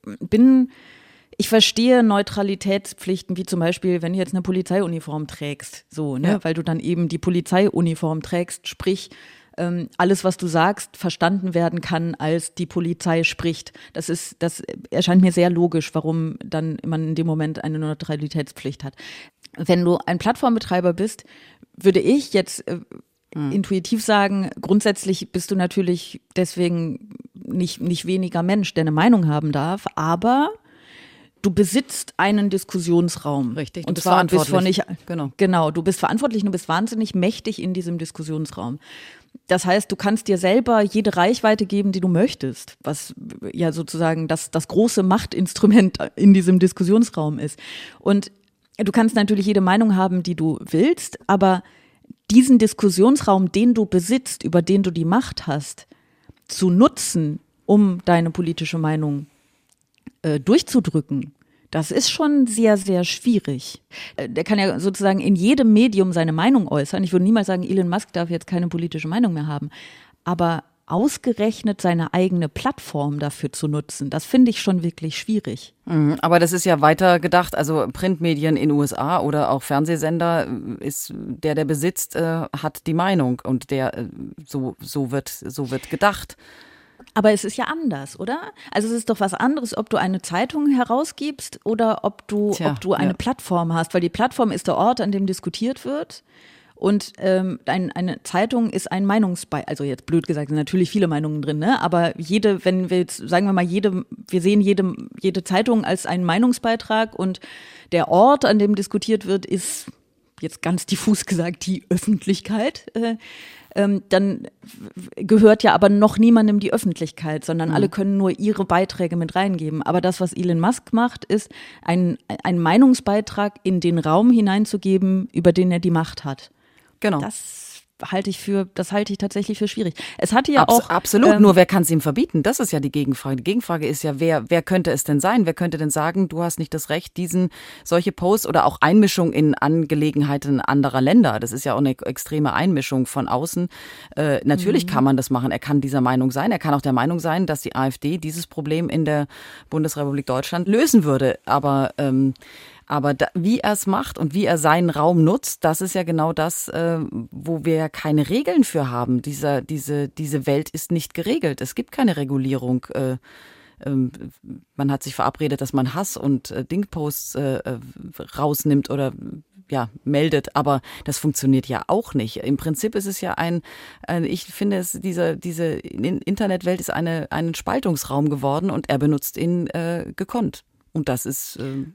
verstehe Neutralitätspflichten, wie zum Beispiel, wenn du jetzt eine Polizeiuniform trägst, so, ne, weil du dann eben die Polizeiuniform trägst, sprich, alles, was du sagst, verstanden werden kann, als die Polizei spricht. Das erscheint mir sehr logisch, warum dann man in dem Moment eine Neutralitätspflicht hat. Wenn du ein Plattformbetreiber bist, würde ich jetzt intuitiv sagen, grundsätzlich bist du natürlich deswegen nicht weniger Mensch, der eine Meinung haben darf, aber du besitzt einen Diskussionsraum. Richtig, du bist verantwortlich. Genau, du bist verantwortlich und du bist wahnsinnig mächtig in diesem Diskussionsraum. Das heißt, du kannst dir selber jede Reichweite geben, die du möchtest, was ja sozusagen das große Machtinstrument in diesem Diskussionsraum ist. Und du kannst natürlich jede Meinung haben, die du willst, aber diesen Diskussionsraum, den du besitzt, über den du die Macht hast, zu nutzen, um deine politische Meinung durchzudrücken, das ist schon sehr, sehr schwierig. Der kann ja sozusagen in jedem Medium seine Meinung äußern. Ich würde niemals sagen, Elon Musk darf jetzt keine politische Meinung mehr haben. Aber ausgerechnet seine eigene Plattform dafür zu nutzen, das finde ich schon wirklich schwierig. Aber das ist ja weiter gedacht. Also Printmedien in USA oder auch Fernsehsender ist der besitzt, hat die Meinung und der so wird gedacht. Aber es ist ja anders, oder? Also es ist doch was anderes, ob du eine Zeitung herausgibst oder ob du eine Plattform hast, weil die Plattform ist der Ort, an dem diskutiert wird. Und eine Zeitung ist ein also jetzt blöd gesagt, sind natürlich viele Meinungen drin, ne? Aber wenn wir jetzt, sagen wir mal, wir sehen jede Zeitung als einen Meinungsbeitrag und der Ort, an dem diskutiert wird, ist jetzt ganz diffus gesagt die Öffentlichkeit. Dann gehört ja aber noch niemandem die Öffentlichkeit, sondern alle können nur ihre Beiträge mit reingeben. Aber das, was Elon Musk macht, ist, einen Meinungsbeitrag in den Raum hineinzugeben, über den er die Macht hat. Genau. Das halte ich tatsächlich für schwierig. Es hatte ja auch absolut. Nur wer kann es ihm verbieten? Das ist ja die Gegenfrage. Die Gegenfrage ist ja, wer könnte es denn sein? Wer könnte denn sagen, du hast nicht das Recht, solche Posts oder auch Einmischung in Angelegenheiten anderer Länder. Das ist ja auch eine extreme Einmischung von außen. Natürlich kann man das machen. Er kann dieser Meinung sein. Er kann auch der Meinung sein, dass die AfD dieses Problem in der Bundesrepublik Deutschland lösen würde. Aber wie er es macht und wie er seinen Raum nutzt, das ist ja genau das, wo wir keine Regeln für haben. Diese Welt ist nicht geregelt. Es gibt keine Regulierung. Man hat sich verabredet, dass man Hass und Dingposts rausnimmt oder meldet, aber das funktioniert ja auch nicht. Im Prinzip ist es ja ich finde diese Internetwelt ist ein Spaltungsraum geworden und er benutzt ihn gekonnt. Und das ist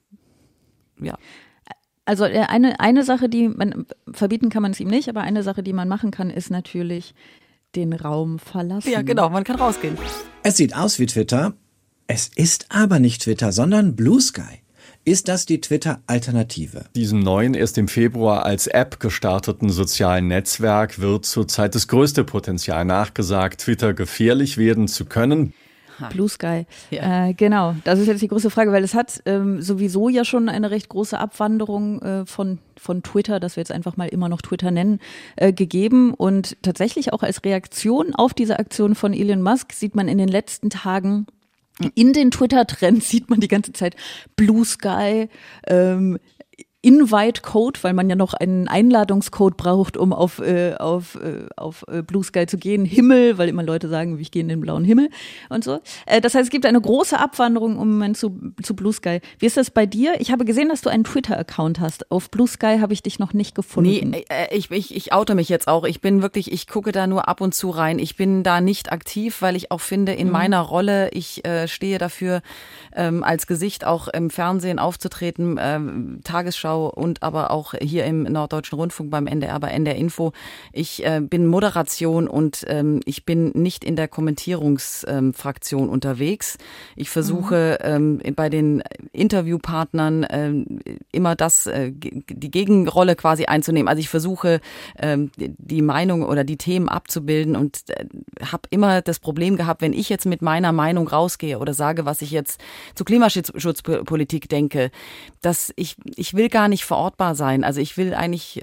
Also eine Sache, die man verbieten kann man es ihm nicht, aber eine Sache, die man machen kann, ist natürlich den Raum verlassen. Ja, genau, man kann rausgehen. Es sieht aus wie Twitter, es ist aber nicht Twitter, sondern Blue Sky. Ist das die Twitter-Alternative? Diesem neuen, erst im Februar als App gestarteten sozialen Netzwerk wird zurzeit das größte Potenzial nachgesagt, Twitter gefährlich werden zu können. Blue Sky. Ja. Genau, das ist jetzt die große Frage, weil es hat sowieso ja schon eine recht große Abwanderung von Twitter, das wir jetzt einfach mal immer noch Twitter nennen, gegeben. Und tatsächlich auch als Reaktion auf diese Aktion von Elon Musk sieht man in den letzten Tagen in den Twitter-Trends sieht man die ganze Zeit Blue Sky, Invite-Code, weil man ja noch einen Einladungscode braucht, um auf Blue Sky zu gehen. Himmel, weil immer Leute sagen, ich gehe in den blauen Himmel und so. Das heißt, es gibt eine große Abwanderung im Moment zu Blue Sky. Wie ist das bei dir? Ich habe gesehen, dass du einen Twitter-Account hast. Auf Blue Sky habe ich dich noch nicht gefunden. Nee, ich oute mich jetzt auch. Ich gucke da nur ab und zu rein. Ich bin da nicht aktiv, weil ich auch finde, in meiner Rolle, ich stehe dafür, als Gesicht auch im Fernsehen aufzutreten, Tagesschau und aber auch hier im Norddeutschen Rundfunk beim NDR, bei NDR Info. Ich bin Moderation und ich bin nicht in der Kommentierungsfraktion unterwegs. Ich versuche bei den Interviewpartnern immer die Gegenrolle quasi einzunehmen. Also ich versuche die Meinung oder die Themen abzubilden und habe immer das Problem gehabt, wenn ich jetzt mit meiner Meinung rausgehe oder sage, was ich jetzt zur Klimaschutzpolitik denke, dass ich will gar nicht verortbar sein. Also ich will eigentlich,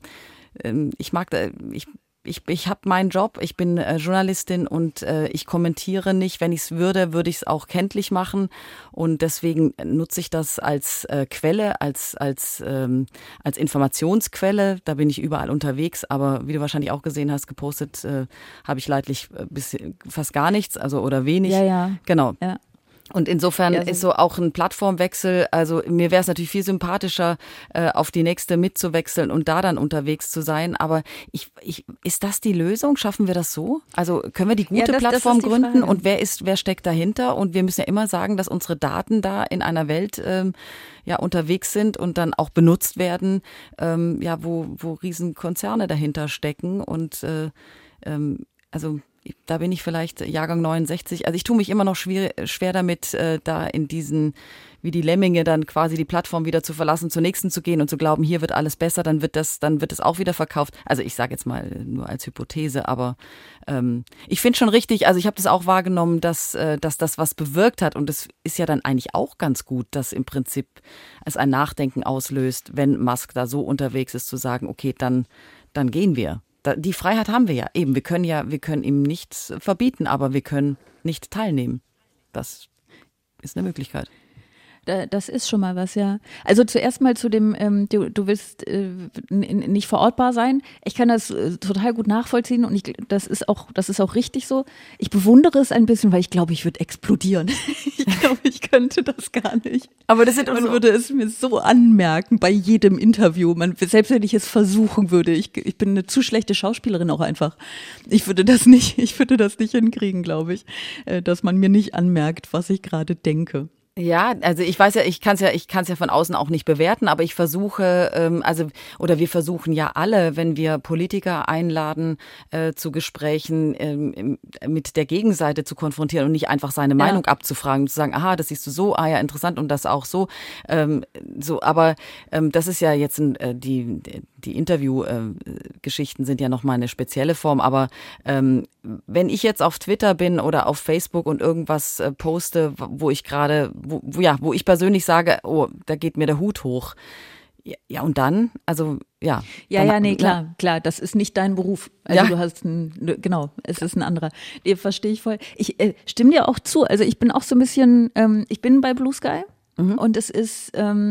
ich habe meinen Job, ich bin Journalistin und ich kommentiere nicht. Wenn ich es würde ich es auch kenntlich machen und deswegen nutze ich das als Quelle, als Informationsquelle. Da bin ich überall unterwegs, aber wie du wahrscheinlich auch gesehen hast, gepostet habe ich leidlich fast gar nichts, also oder wenig. Ja. Genau. Ja. Und insofern ist so auch ein Plattformwechsel, also mir wäre es natürlich viel sympathischer, auf die nächste mitzuwechseln und da dann unterwegs zu sein. Aber ist das die Lösung? Schaffen wir das so? Also können wir die gute Plattform gründen und wer steckt dahinter? Und wir müssen ja immer sagen, dass unsere Daten da in einer Welt unterwegs sind und dann auch benutzt werden, wo Riesenkonzerne dahinter stecken und da bin ich vielleicht Jahrgang 69. Also ich tue mich immer noch schwer damit, da in diesen, wie die Lemminge, dann quasi die Plattform wieder zu verlassen, zur nächsten zu gehen und zu glauben, hier wird alles besser, dann wird es auch wieder verkauft. Also ich sage jetzt mal nur als Hypothese, aber ich finde schon richtig, also ich habe das auch wahrgenommen, dass das was bewirkt hat und das ist ja dann eigentlich auch ganz gut, dass im Prinzip es ein Nachdenken auslöst, wenn Musk da so unterwegs ist, zu sagen, okay, dann gehen wir. Die Freiheit haben wir ja eben. Wir können ihm nichts verbieten, aber wir können nicht teilnehmen. Das ist eine Möglichkeit. Das ist schon mal was, ja. Also zuerst mal zu dem, du willst nicht verortbar sein. Ich kann das total gut nachvollziehen und das ist auch richtig so. Ich bewundere es ein bisschen, weil ich glaube, ich würde explodieren. Ich glaube, ich könnte das gar nicht. Aber man würde es mir so anmerken bei jedem Interview. Selbst wenn ich es versuchen würde, ich bin eine zu schlechte Schauspielerin auch einfach. Ich würde das nicht hinkriegen, glaube ich, dass man mir nicht anmerkt, was ich gerade denke. Ja, also ich weiß ja, ich kann es ja von außen auch nicht bewerten, aber ich versuche, wir versuchen ja alle, wenn wir Politiker einladen zu Gesprächen, mit der Gegenseite zu konfrontieren und nicht einfach seine Meinung abzufragen, zu sagen, aha, das siehst du so, ah ja, interessant und das auch so. Aber das ist ja jetzt die Interview-Geschichten sind ja nochmal eine spezielle Form, aber wenn ich jetzt auf Twitter bin oder auf Facebook und irgendwas poste, wo ich persönlich sage, oh, da geht mir der Hut hoch. Ja, und dann? Also, ja. Klar, das ist nicht dein Beruf. Also du hast es ist ein anderer. Den verstehe ich voll. Ich stimme dir auch zu. Also ich bin auch so ein bisschen, ich bin bei Blue Sky und es ist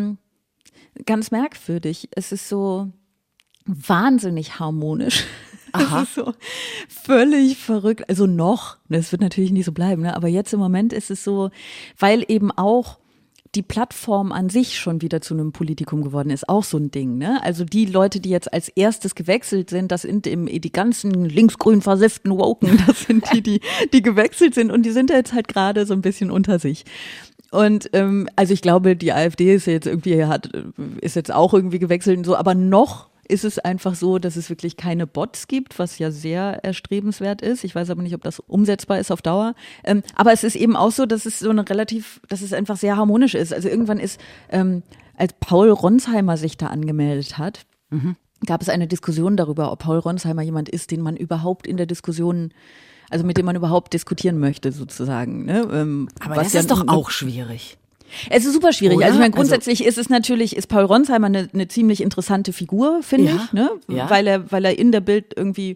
ganz merkwürdig. Es ist so wahnsinnig harmonisch. Aha. Das ist so völlig verrückt. Also noch, das wird natürlich nicht so bleiben, ne? Aber jetzt im Moment ist es so, weil eben auch die Plattform an sich schon wieder zu einem Politikum geworden ist, auch so ein Ding, ne? Also die Leute, die jetzt als erstes gewechselt sind, das sind die ganzen linksgrün versifften Woken, das sind die gewechselt sind und die sind jetzt halt gerade so ein bisschen unter sich. Und also ich glaube, die AfD ist jetzt auch irgendwie gewechselt und so, aber noch ist es einfach so, dass es wirklich keine Bots gibt, was ja sehr erstrebenswert ist. Ich weiß aber nicht, ob das umsetzbar ist auf Dauer. Aber es ist eben auch so, dass es dass es einfach sehr harmonisch ist. Also irgendwann ist, als Paul Ronsheimer sich da angemeldet hat, gab es eine Diskussion darüber, ob Paul Ronsheimer jemand ist, den man überhaupt in der Diskussion, also mit dem man überhaupt diskutieren möchte, sozusagen. Ne? Aber das ist doch auch schwierig. Es ist super schwierig. Oder? Also ich meine, grundsätzlich ist Paul Ronsheimer eine ziemlich interessante Figur, finde ich, ne? Ja. Weil er in der Bild irgendwie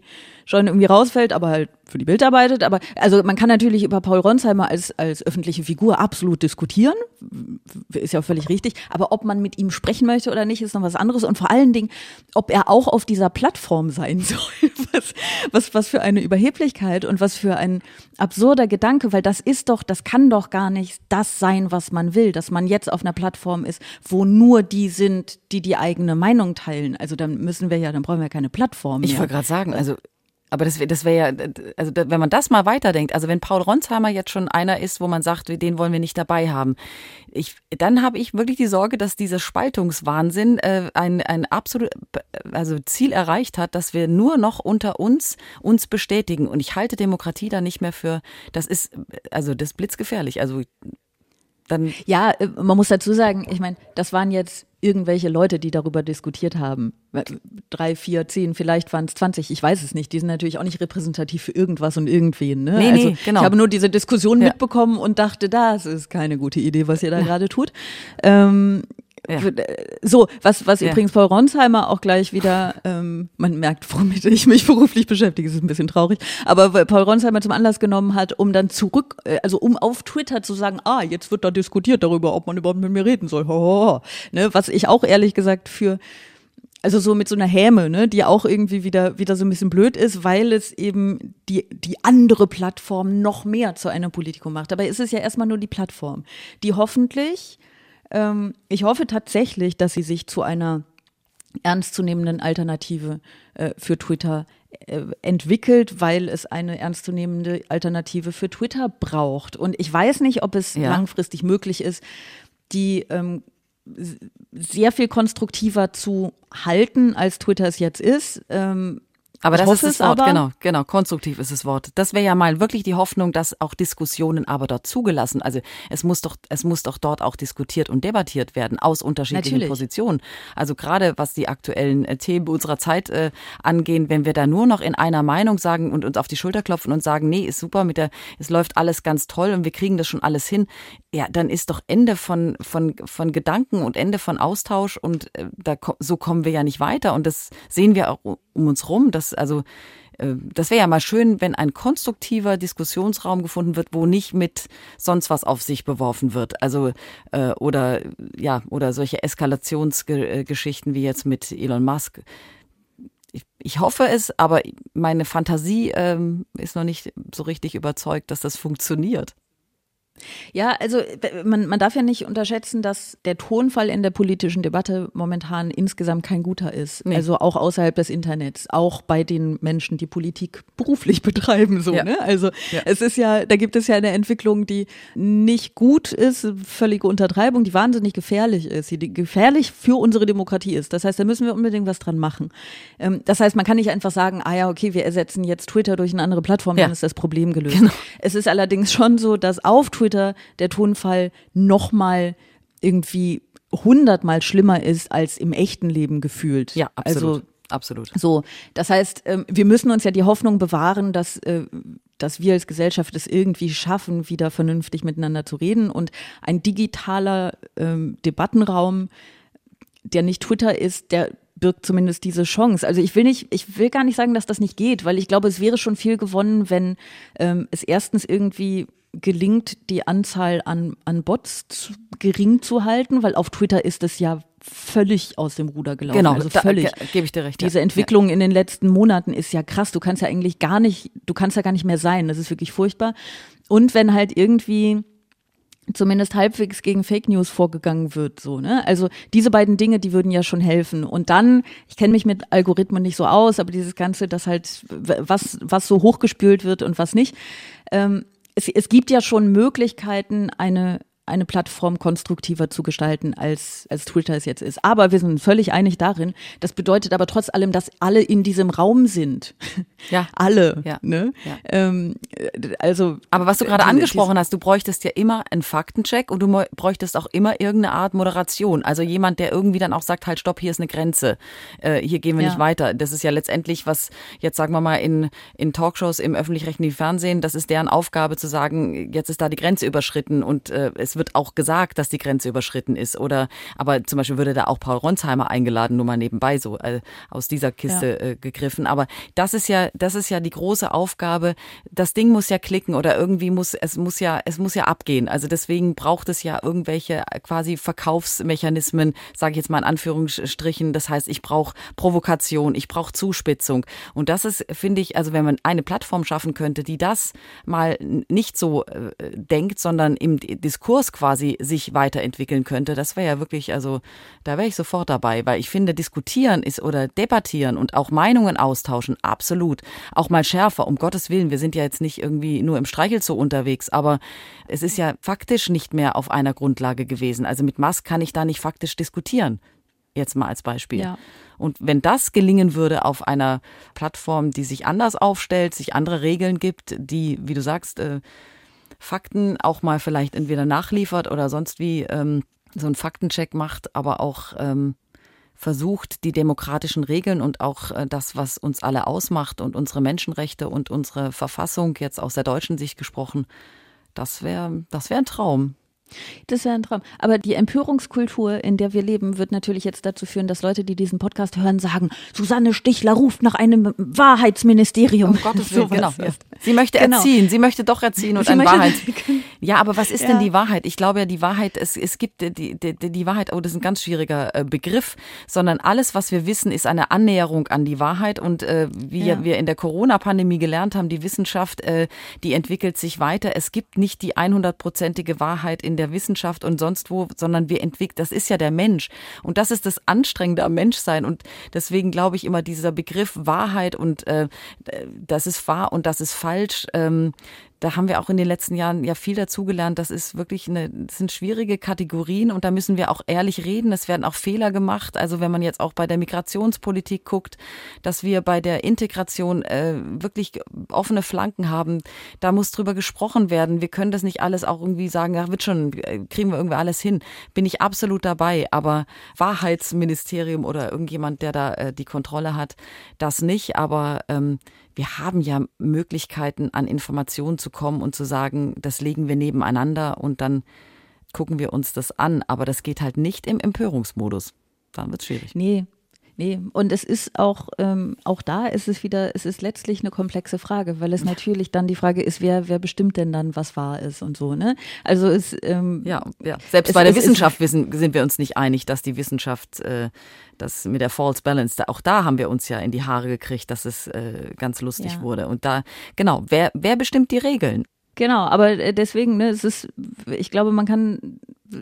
schon irgendwie rausfällt, aber halt für die Bild arbeitet. Aber also man kann natürlich über Paul Ronsheimer als öffentliche Figur absolut diskutieren, ist ja auch völlig richtig. Aber ob man mit ihm sprechen möchte oder nicht, ist noch was anderes. Und vor allen Dingen, ob er auch auf dieser Plattform sein soll. Was für eine Überheblichkeit und was für ein absurder Gedanke, weil das kann doch gar nicht das sein, was man will, dass man jetzt auf einer Plattform ist, wo nur die sind, die eigene Meinung teilen. Also dann brauchen wir keine Plattform mehr. Ich wollte gerade sagen, aber das wäre ja, also wenn man das mal weiterdenkt, also wenn Paul Ronsheimer jetzt schon einer ist, wo man sagt, den wollen wir nicht dabei haben, dann habe ich wirklich die Sorge, dass dieser Spaltungswahnsinn ein absolut Ziel erreicht hat, dass wir nur noch unter uns bestätigen. Und ich halte Demokratie da nicht mehr für, das ist blitzgefährlich. Also dann. Ja, man muss dazu sagen, ich meine, das waren jetzt irgendwelche Leute, die darüber diskutiert haben. 3, 4, 10, vielleicht waren es 20, ich weiß es nicht. Die sind natürlich auch nicht repräsentativ für irgendwas und irgendwen. Ne? Nee, genau. Ich habe nur diese Diskussion mitbekommen und dachte, das ist keine gute Idee, was ihr da gerade tut. So, was übrigens Paul Ronsheimer auch gleich wieder, man merkt, womit ich mich beruflich beschäftige, es ist ein bisschen traurig, aber Paul Ronsheimer zum Anlass genommen hat, um dann um auf Twitter zu sagen, jetzt wird da diskutiert darüber, ob man überhaupt mit mir reden soll. Ne, was ich auch ehrlich gesagt also so mit so einer Häme, ne, die auch irgendwie wieder so ein bisschen blöd ist, weil es eben die andere Plattform noch mehr zu einem Politikum macht. Dabei ist es ja erstmal nur die Plattform, die hoffentlich, ich hoffe tatsächlich, dass sie sich zu einer ernstzunehmenden Alternative für Twitter entwickelt, weil es eine ernstzunehmende Alternative für Twitter braucht. Und ich weiß nicht, ob es langfristig möglich ist, die sehr viel konstruktiver zu halten, als Twitter es jetzt ist. Aber das ist das Wort, genau, konstruktiv ist das Wort. Das wäre ja mal wirklich die Hoffnung, dass auch Diskussionen aber dort zugelassen, also es muss doch dort auch diskutiert und debattiert werden, aus unterschiedlichen Positionen. Also gerade was die aktuellen Themen unserer Zeit angehen, wenn wir da nur noch in einer Meinung sagen und uns auf die Schulter klopfen und sagen, nee, ist super, es läuft alles ganz toll und wir kriegen das schon alles hin, ja, dann ist doch Ende von Gedanken und Ende von Austausch und so kommen wir ja nicht weiter und das sehen wir auch um uns rum, das wäre ja mal schön, wenn ein konstruktiver Diskussionsraum gefunden wird, wo nicht mit sonst was auf sich beworfen wird. Also oder solche Eskalationsgeschichten wie jetzt mit Elon Musk. Ich hoffe es, aber meine Fantasie ist noch nicht so richtig überzeugt, dass das funktioniert. Ja, also man darf ja nicht unterschätzen, dass der Tonfall in der politischen Debatte momentan insgesamt kein guter ist. Nee. Also auch außerhalb des Internets, auch bei den Menschen, die Politik beruflich betreiben. So, ne? Also es ist da gibt es ja eine Entwicklung, die nicht gut ist, völlige Untertreibung, die wahnsinnig gefährlich ist, die gefährlich für unsere Demokratie ist. Das heißt, da müssen wir unbedingt was dran machen. Das heißt, man kann nicht einfach sagen, okay, wir ersetzen jetzt Twitter durch eine andere Plattform, dann ist das Problem gelöst. Genau. Es ist allerdings schon so, dass auf Twitter der Tonfall nochmal irgendwie 100-mal schlimmer ist als im echten Leben gefühlt. Ja, absolut. Also, absolut. So, das heißt, wir müssen uns ja die Hoffnung bewahren, dass wir als Gesellschaft es irgendwie schaffen, wieder vernünftig miteinander zu reden und ein digitaler Debattenraum, der nicht Twitter ist, der birgt zumindest diese Chance. Also ich will gar nicht sagen, dass das nicht geht, weil ich glaube, es wäre schon viel gewonnen, wenn es erstens irgendwie gelingt, die Anzahl an Bots gering zu halten, weil auf Twitter ist es ja völlig aus dem Ruder gelaufen. Genau, also völlig. Gebe ich dir recht. Diese Entwicklung in den letzten Monaten ist ja krass. Du kannst ja gar nicht mehr sein. Das ist wirklich furchtbar. Und wenn halt irgendwie zumindest halbwegs gegen Fake News vorgegangen wird, so, ne? Also diese beiden Dinge, die würden ja schon helfen. Und dann, ich kenne mich mit Algorithmen nicht so aus, aber dieses Ganze, das halt, was so hochgespült wird und was nicht, es gibt ja schon Möglichkeiten, eine Plattform konstruktiver zu gestalten, als Twitter es jetzt ist. Aber wir sind völlig einig darin. Das bedeutet aber trotz allem, dass alle in diesem Raum sind. Ja. Alle. Ja. Ne? Ja. Aber was du gerade angesprochen hast, du bräuchtest ja immer einen Faktencheck und du bräuchtest auch immer irgendeine Art Moderation. Also jemand, der irgendwie dann auch sagt, halt stopp, hier ist eine Grenze. Hier gehen wir nicht weiter. Das ist ja letztendlich, was jetzt sagen wir mal in Talkshows im öffentlich-rechtlichen Fernsehen, das ist deren Aufgabe zu sagen, jetzt ist da die Grenze überschritten und es wird auch gesagt, dass die Grenze überschritten ist. Aber zum Beispiel würde da auch Paul Ronsheimer eingeladen, nur mal nebenbei so aus dieser Kiste gegriffen. Aber das ist ja die große Aufgabe. Das Ding muss ja klicken oder irgendwie muss ja abgehen. Also deswegen braucht es ja irgendwelche quasi Verkaufsmechanismen, sage ich jetzt mal in Anführungsstrichen. Das heißt, ich brauche Provokation, ich brauche Zuspitzung. Und das ist, finde ich, also wenn man eine Plattform schaffen könnte, die das mal nicht so denkt, sondern im Diskurs quasi sich weiterentwickeln könnte, das wäre ja wirklich, also da wäre ich sofort dabei, weil ich finde, diskutieren ist oder debattieren und auch Meinungen austauschen, absolut. Auch mal schärfer, um Gottes Willen, wir sind ja jetzt nicht irgendwie nur im Streichelzoo unterwegs, aber es ist ja faktisch nicht mehr auf einer Grundlage gewesen. Also mit Musk kann ich da nicht faktisch diskutieren. Jetzt mal als Beispiel. Ja. Und wenn das gelingen würde auf einer Plattform, die sich anders aufstellt, sich andere Regeln gibt, die, wie du sagst, Fakten auch mal vielleicht entweder nachliefert oder sonst wie so einen Faktencheck macht, aber auch versucht, die demokratischen Regeln und auch das, was uns alle ausmacht und unsere Menschenrechte und unsere Verfassung, jetzt aus der deutschen Sicht gesprochen, das wär ein Traum. Das wäre ein Traum. Aber die Empörungskultur, in der wir leben, wird natürlich jetzt dazu führen, dass Leute, die diesen Podcast hören, sagen, Susanne Stichler ruft nach einem Wahrheitsministerium. Um Gottes Willen, genau. Ja. Sie möchte erziehen, sie möchte doch erziehen und eine Wahrheit. Ja, aber was ist denn die Wahrheit? Ich glaube ja, die Wahrheit, es gibt die Wahrheit, das ist ein ganz schwieriger Begriff, sondern alles, was wir wissen, ist eine Annäherung an die Wahrheit. Und wie wir in der Corona-Pandemie gelernt haben, die Wissenschaft, die entwickelt sich weiter. Es gibt nicht die 100%ige Wahrheit in der Wissenschaft und sonst wo, sondern das ist ja der Mensch. Und das ist das Anstrengende am Menschsein. Und deswegen glaube ich immer, dieser Begriff Wahrheit und das ist wahr und das ist falsch, da haben wir auch in den letzten Jahren ja viel dazugelernt. Das ist wirklich das sind schwierige Kategorien und da müssen wir auch ehrlich reden. Es werden auch Fehler gemacht. Also wenn man jetzt auch bei der Migrationspolitik guckt, dass wir bei der Integration wirklich offene Flanken haben, da muss drüber gesprochen werden. Wir können das nicht alles auch irgendwie sagen, ja, wird schon, kriegen wir irgendwie alles hin. Bin ich absolut dabei. Aber Wahrheitsministerium oder irgendjemand, der da die Kontrolle hat, das nicht. Aber wir haben ja Möglichkeiten, an Informationen zu kommen und zu sagen, das legen wir nebeneinander und dann gucken wir uns das an. Aber das geht halt nicht im Empörungsmodus. Dann wird es schwierig. Nee. Und es ist auch da ist es ist letztlich eine komplexe Frage, weil es natürlich dann die Frage ist, wer bestimmt denn dann, was wahr ist und so, ne? Also selbst bei der Wissenschaft sind wir uns nicht einig, dass die Wissenschaft das mit der False Balance, auch da haben wir uns ja in die Haare gekriegt, dass es ganz lustig wurde. Und da, genau, wer bestimmt die Regeln? Genau, aber deswegen, ne, ich glaube, man kann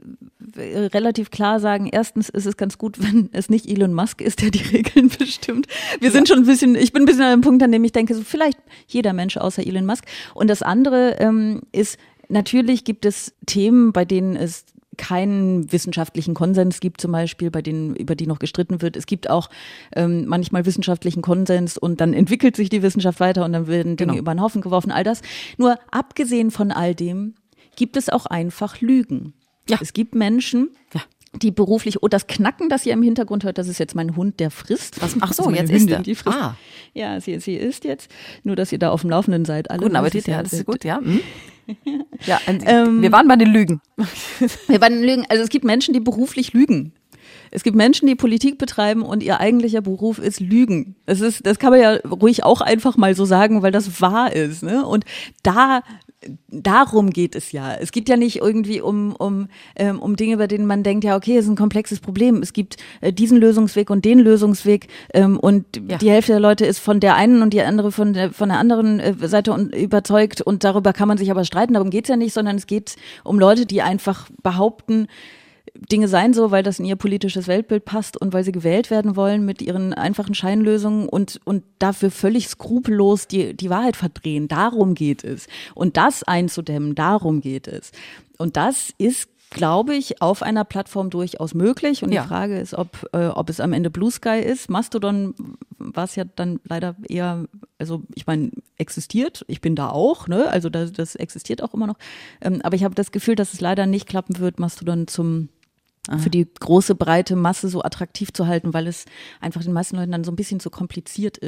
relativ klar sagen, erstens ist es ganz gut, wenn es nicht Elon Musk ist, der die Regeln bestimmt. Ich bin ein bisschen an einem Punkt, an dem ich denke, so vielleicht jeder Mensch außer Elon Musk. Und das andere ist, natürlich gibt es Themen, bei denen es keinen wissenschaftlichen Konsens gibt, zum Beispiel, über die noch gestritten wird. Es gibt auch manchmal wissenschaftlichen Konsens und dann entwickelt sich die Wissenschaft weiter und dann werden Dinge über den Haufen geworfen, all das. Nur abgesehen von all dem gibt es auch einfach Lügen. Ja. Es gibt Menschen, die beruflich, das Knacken, das ihr im Hintergrund hört, das ist jetzt mein Hund, der frisst. Ach so, jetzt ist er. Die frisst. Ja, sie isst jetzt. Nur, dass ihr da auf dem Laufenden seid. Alle. Guten Appetit, das ist gut, ja. Ja, wir waren bei den Lügen. Also es gibt Menschen, die beruflich lügen. Es gibt Menschen, die Politik betreiben und ihr eigentlicher Beruf ist Lügen. Das kann man ja ruhig auch einfach mal so sagen, weil das wahr ist, ne? Und darum geht es ja. Es geht ja nicht irgendwie um Dinge, bei denen man denkt, ja, okay, es ist ein komplexes Problem. Es gibt diesen Lösungsweg und den Lösungsweg und die Hälfte der Leute ist von der einen und die andere von der anderen Seite überzeugt und darüber kann man sich aber streiten. Darum geht es ja nicht, sondern es geht um Leute, die einfach behaupten, Dinge seien so, weil das in ihr politisches Weltbild passt und weil sie gewählt werden wollen mit ihren einfachen Scheinlösungen und dafür völlig skrupellos die Wahrheit verdrehen. Darum geht es. Und das einzudämmen, darum geht es. Und das ist, glaube ich, auf einer Plattform durchaus möglich. Und die Frage ist, ob es am Ende Blue Sky ist. Mastodon war es ja dann leider eher, also ich meine, existiert. Ich bin da auch, ne? Also das existiert auch immer noch. Aber ich habe das Gefühl, dass es leider nicht klappen wird, Mastodon für die große, breite Masse so attraktiv zu halten, weil es einfach den meisten Leuten dann so ein bisschen zu kompliziert ist.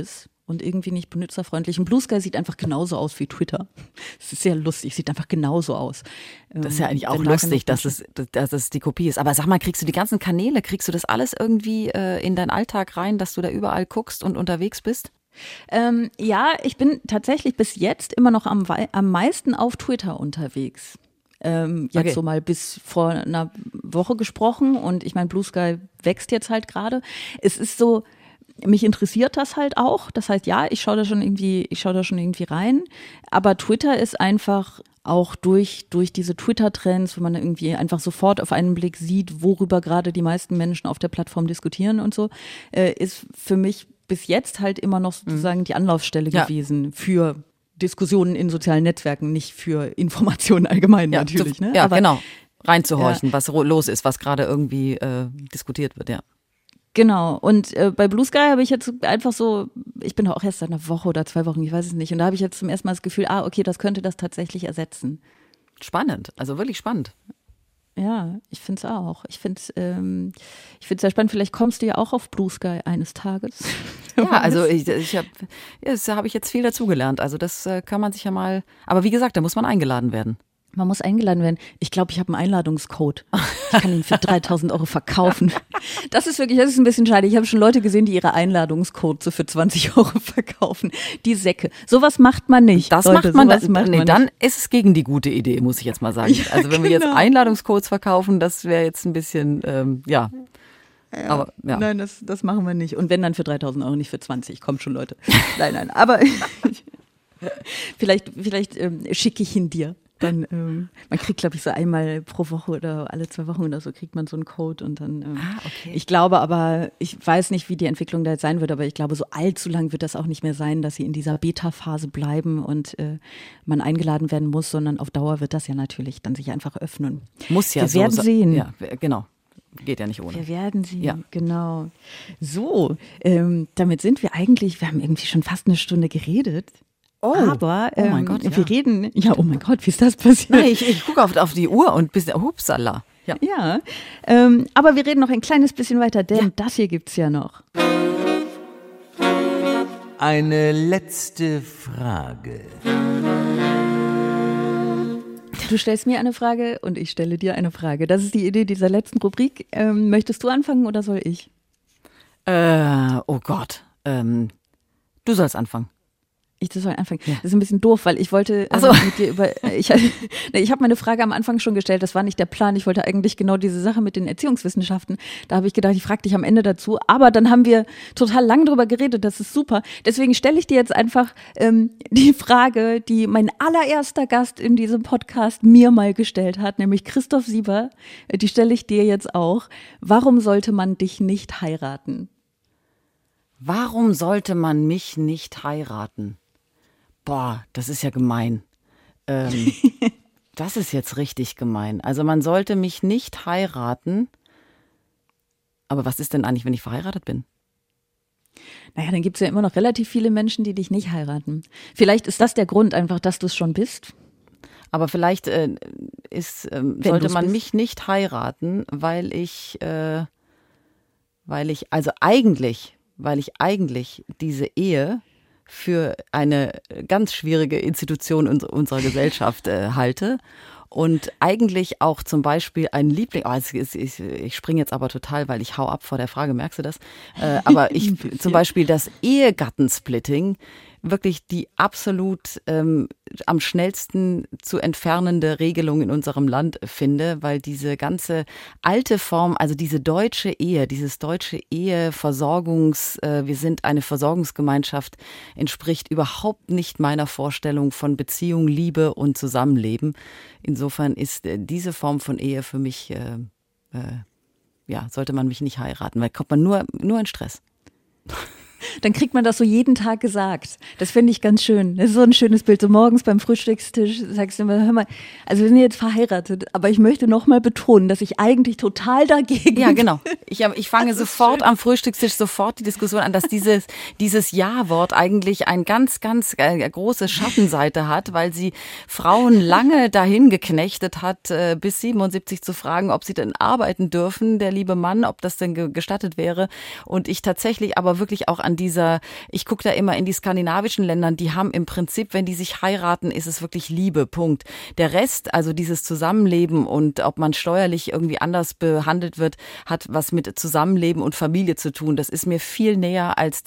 und irgendwie nicht benutzerfreundlich. Und Blue Sky sieht einfach genauso aus wie Twitter. Es ist sehr lustig, sieht einfach genauso aus. Das ist ja eigentlich auch lustig, dass es die Kopie ist. Aber sag mal, kriegst du die ganzen Kanäle, kriegst du das alles irgendwie in deinen Alltag rein, dass du da überall guckst und unterwegs bist? Ja, ich bin tatsächlich bis jetzt immer noch am meisten auf Twitter unterwegs. Jetzt so mal bis vor einer Woche gesprochen und ich meine, Blue Sky wächst jetzt halt gerade. Es ist so, mich interessiert das halt auch. Das heißt, ja, ich schaue da schon irgendwie rein. Aber Twitter ist einfach auch durch diese Twitter-Trends, wo man irgendwie einfach sofort auf einen Blick sieht, worüber gerade die meisten Menschen auf der Plattform diskutieren und so, ist für mich bis jetzt halt immer noch sozusagen die Anlaufstelle gewesen für Diskussionen in sozialen Netzwerken, nicht für Informationen allgemein natürlich. Ne? Ja, aber, genau. Reinzuhorchen, was los ist, was gerade irgendwie diskutiert wird, ja. Genau. Und bei Blue Sky habe ich jetzt einfach so, ich bin auch erst seit einer Woche oder 2 Wochen, ich weiß es nicht. Und da habe ich jetzt zum ersten Mal das Gefühl, okay, das könnte das tatsächlich ersetzen. Spannend, also wirklich spannend. Ja, ich finde es auch. Ich finde es sehr spannend. Vielleicht kommst du ja auch auf Blue Sky eines Tages. Ja, also das habe ich jetzt viel dazugelernt. Also das kann man sich ja mal, aber wie gesagt, da muss man eingeladen werden. Man muss eingeladen werden. Ich glaube, ich habe einen Einladungscode. Ich kann ihn für 3.000 € verkaufen. Das ist ein bisschen schade. Ich habe schon Leute gesehen, die ihre Einladungscode so für 20 € verkaufen. Die Säcke. Sowas macht man nicht. Das Leute, macht man dann ist es gegen die gute Idee, muss ich jetzt mal sagen. Ja, also wenn wir jetzt Einladungscodes verkaufen, das wäre jetzt ein bisschen, Aber, ja. Nein, das machen wir nicht. Und wenn, dann für 3.000 €, nicht für 20. Kommt schon, Leute. Nein. Aber vielleicht schicke ich ihn dir. Dann, man kriegt, glaube ich, so einmal pro Woche oder alle 2 Wochen oder so kriegt man so einen Code und dann, okay. Ich glaube aber, ich weiß nicht, wie die Entwicklung da jetzt sein wird, aber ich glaube, so allzu lang wird das auch nicht mehr sein, dass sie in dieser Beta-Phase bleiben und man eingeladen werden muss, sondern auf Dauer wird das ja natürlich dann sich einfach öffnen. Muss ja Wir werden sehen. Ja, genau. Geht ja nicht ohne. Wir werden sehen, genau. So, damit sind wir haben irgendwie schon fast eine Stunde geredet. Aber oh mein Gott, wir reden, oh mein Gott, wie ist das passiert? Nein, ich gucke auf die Uhr und hupsala. Ja, aber wir reden noch ein kleines bisschen weiter, denn das hier gibt's ja noch. Eine letzte Frage. Du stellst mir eine Frage und ich stelle dir eine Frage. Das ist die Idee dieser letzten Rubrik. Möchtest du anfangen oder soll ich? Oh Gott. Du sollst anfangen. Ich soll anfangen. Das ist ein bisschen doof, weil ich wollte mit dir ich habe meine Frage am Anfang schon gestellt, das war nicht der Plan. Ich wollte eigentlich genau diese Sache mit den Erziehungswissenschaften. Da habe ich gedacht, ich frage dich am Ende dazu. Aber dann haben wir total lang drüber geredet, das ist super. Deswegen stelle ich dir jetzt einfach die Frage, die mein allererster Gast in diesem Podcast mir mal gestellt hat, nämlich Christoph Sieber. Die stelle ich dir jetzt auch. Warum sollte man dich nicht heiraten? Warum sollte man mich nicht heiraten? Boah, das ist ja gemein. Das ist jetzt richtig gemein. Also man sollte mich nicht heiraten. Aber was ist denn eigentlich, wenn ich verheiratet bin? Naja, dann gibt es ja immer noch relativ viele Menschen, die dich nicht heiraten. Vielleicht ist das der Grund einfach, dass du es schon bist. Aber vielleicht sollte man mich nicht heiraten, weil ich eigentlich diese Ehe für eine ganz schwierige Institution unserer Gesellschaft halte und eigentlich auch zum Beispiel ein Liebling, ich springe jetzt aber total, weil ich hau ab vor der Frage, merkst du das? Aber zum Beispiel das Ehegattensplitting wirklich die absolut am schnellsten zu entfernende Regelung in unserem Land finde, weil diese ganze alte Form, also diese deutsche Ehe, dieses deutsche wir sind eine Versorgungsgemeinschaft, entspricht überhaupt nicht meiner Vorstellung von Beziehung, Liebe und Zusammenleben. Insofern ist diese Form von Ehe für mich, sollte man mich nicht heiraten, weil kommt man nur in Stress. Dann kriegt man das so jeden Tag gesagt. Das finde ich ganz schön. Das ist so ein schönes Bild. So morgens beim Frühstückstisch sagst du immer, hör mal, also wir sind jetzt verheiratet, aber ich möchte noch mal betonen, dass ich eigentlich total dagegen bin. Ja, genau. Ich fange sofort am Frühstückstisch sofort die Diskussion an, dass dieses Ja-Wort eigentlich ein ganz, ganz große Schattenseite hat, weil sie Frauen lange dahin geknechtet hat, bis 77 zu fragen, ob sie denn arbeiten dürfen, der liebe Mann, ob das denn gestattet wäre. Und ich tatsächlich aber wirklich auch an ich gucke da immer in die skandinavischen Ländern, die haben im Prinzip, wenn die sich heiraten, ist es wirklich Liebe, Punkt. Der Rest, also dieses Zusammenleben und ob man steuerlich irgendwie anders behandelt wird, hat was mit Zusammenleben und Familie zu tun. Das ist mir viel näher als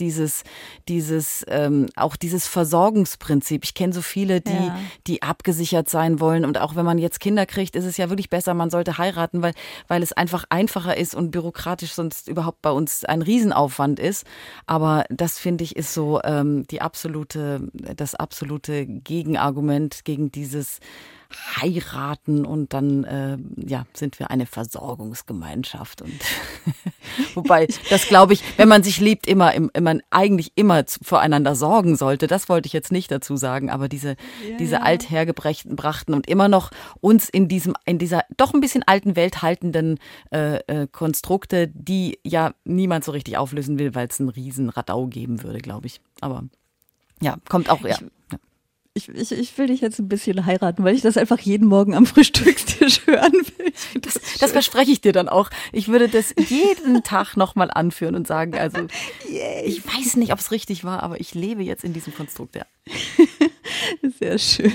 auch dieses Versorgungsprinzip. Ich kenne so viele, die abgesichert sein wollen, und auch wenn man jetzt Kinder kriegt, ist es ja wirklich besser, man sollte heiraten, weil es einfach einfacher ist und bürokratisch sonst überhaupt bei uns ein Riesenaufwand ist. Aber das, finde ich, ist so das absolute Gegenargument gegen dieses Heiraten, und dann sind wir eine Versorgungsgemeinschaft. Und wobei, das glaube ich, wenn man sich liebt, man eigentlich immer voreinander sorgen sollte. Das wollte ich jetzt nicht dazu sagen, aber diese althergebrachten und immer noch uns in dieser doch ein bisschen alten Welt haltenden Konstrukte, die ja niemand so richtig auflösen will, weil es einen riesen Radau geben würde, glaube ich. Aber ja, kommt auch, ja. Ich will dich jetzt ein bisschen heiraten, weil ich das einfach jeden Morgen am Frühstückstisch hören will. Das verspreche ich dir dann auch. Ich würde das jeden Tag nochmal anführen und sagen, also ich weiß nicht, ob es richtig war, aber ich lebe jetzt in diesem Konstrukt, ja. Sehr schön.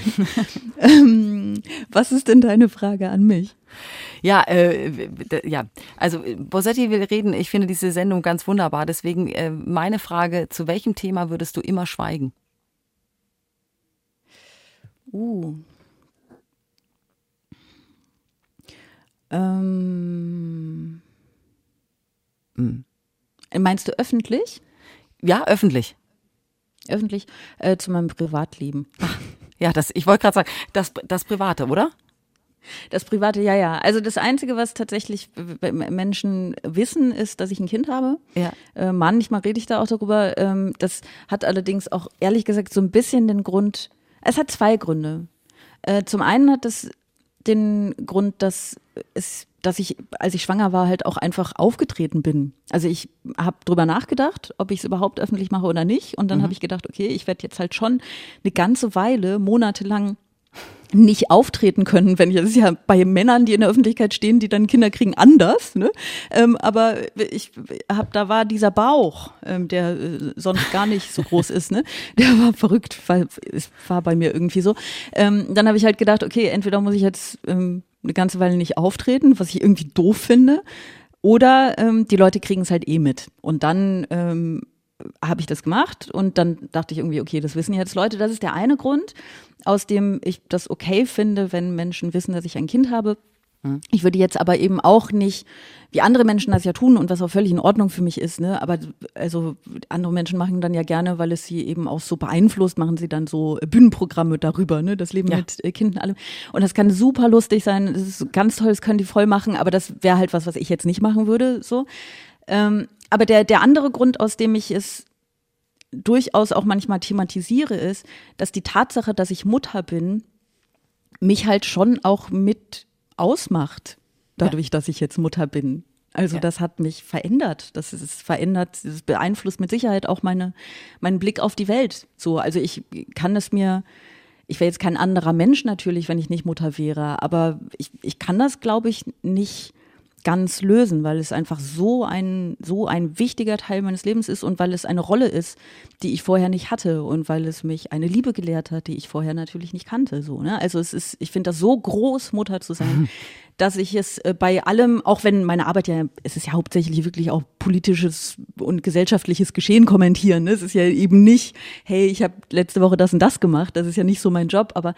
Was ist denn deine Frage an mich? Ja, also Bosetti will reden. Ich finde diese Sendung ganz wunderbar. Deswegen meine Frage, zu welchem Thema würdest du immer schweigen? Meinst du öffentlich? Ja, öffentlich. Öffentlich zu meinem Privatleben. Ach, ja, ich wollte gerade sagen, das Private, oder? Das Private, ja. Also das Einzige, was tatsächlich Menschen wissen, ist, dass ich ein Kind habe. Ja. Manchmal rede ich da auch darüber. Das hat allerdings auch, ehrlich gesagt, so ein bisschen den Grund. Es hat zwei Gründe. Zum einen hat es den Grund, dass ich, als ich schwanger war, halt auch einfach aufgetreten bin. Also ich habe drüber nachgedacht, ob ich es überhaupt öffentlich mache oder nicht. Und dann habe ich gedacht, okay, ich werde jetzt halt schon eine ganze Weile, monatelang nicht auftreten können, das ist ja bei Männern, die in der Öffentlichkeit stehen, die dann Kinder kriegen, anders, ne? Aber da war dieser Bauch, der sonst gar nicht so groß ist, ne? Der war verrückt, es war bei mir irgendwie so. Dann habe ich halt gedacht, okay, entweder muss ich jetzt eine ganze Weile nicht auftreten, was ich irgendwie doof finde, oder die Leute kriegen es halt mit. Und dann habe ich das gemacht und dann dachte ich irgendwie, okay, das wissen jetzt Leute. Das ist der eine Grund, aus dem ich das okay finde, wenn Menschen wissen, dass ich ein Kind habe. Ich würde jetzt aber eben auch nicht, wie andere Menschen das ja tun und was auch völlig in Ordnung für mich ist, ne? Aber also andere Menschen machen dann ja gerne, weil es sie eben auch so beeinflusst, machen sie dann so Bühnenprogramme darüber, ne? Das Leben mit Kindern, allem. Und das kann super lustig sein, das ist ganz toll, das können die voll machen, aber das wäre halt was ich jetzt nicht machen würde, so. Aber der andere Grund, aus dem ich es durchaus auch manchmal thematisiere, ist, dass die Tatsache, dass ich Mutter bin, mich halt schon auch mit ausmacht, dadurch, dass ich jetzt Mutter bin. Also das hat mich verändert. Das beeinflusst mit Sicherheit auch meinen Blick auf die Welt. So, also ich wäre jetzt kein anderer Mensch natürlich, wenn ich nicht Mutter wäre, aber ich kann das, glaube ich, nicht ganz lösen, weil es einfach so ein wichtiger Teil meines Lebens ist und weil es eine Rolle ist, die ich vorher nicht hatte und weil es mich eine Liebe gelehrt hat, die ich vorher natürlich nicht kannte. So, ne? Also ich finde das so groß, Mutter zu sein, dass ich es bei allem, auch wenn meine Arbeit es ist ja hauptsächlich wirklich auch politisches und gesellschaftliches Geschehen kommentieren. Ne? Es ist ja eben nicht, hey, ich habe letzte Woche das und das gemacht, das ist ja nicht so mein Job, aber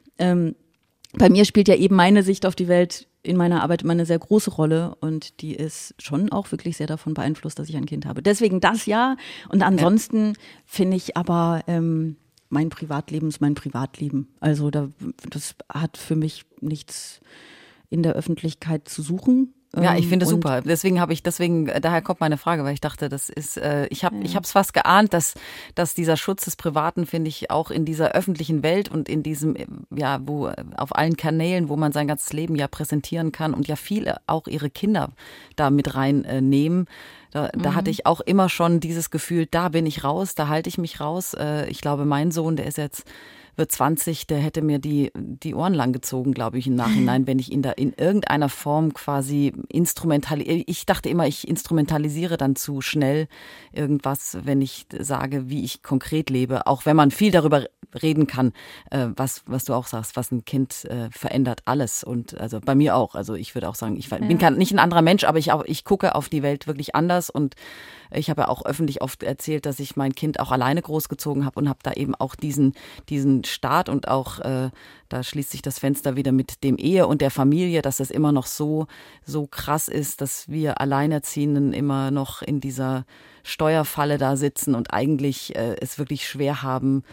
bei mir spielt ja eben meine Sicht auf die Welt in meiner Arbeit immer eine sehr große Rolle und die ist schon auch wirklich sehr davon beeinflusst, dass ich ein Kind habe. Deswegen das ja und ansonsten finde ich aber mein Privatleben ist mein Privatleben. Also das hat für mich nichts in der Öffentlichkeit zu suchen. Ja, ich finde es super. Daher kommt meine Frage, weil ich dachte, das ist, ich habe es fast geahnt, dass dieser Schutz des Privaten, finde ich, auch in dieser öffentlichen Welt und in diesem, wo auf allen Kanälen, wo man sein ganzes Leben ja präsentieren kann und ja viele auch ihre Kinder da mit reinnehmen. Da hatte ich auch immer schon dieses Gefühl, da bin ich raus, da halte ich mich raus. Ich glaube, mein Sohn, der ist jetzt wird 20, der hätte mir die Ohren lang gezogen, glaube ich, im Nachhinein, wenn ich ihn da in irgendeiner Form quasi ich dachte immer, ich instrumentalisiere dann zu schnell irgendwas, wenn ich sage, wie ich konkret lebe. Auch wenn man viel darüber reden kann, was du auch sagst, was ein Kind verändert alles. Und also bei mir auch. Also ich würde auch sagen, ich bin nicht ein anderer Mensch, aber ich gucke auf die Welt wirklich anders. Und ich habe ja auch öffentlich oft erzählt, dass ich mein Kind auch alleine großgezogen habe und habe da eben auch diesen Staat und auch, da schließt sich das Fenster wieder mit dem Ehe und der Familie, dass das immer noch so krass ist, dass wir Alleinerziehenden immer noch in dieser Steuerfalle da sitzen und eigentlich es wirklich schwer haben.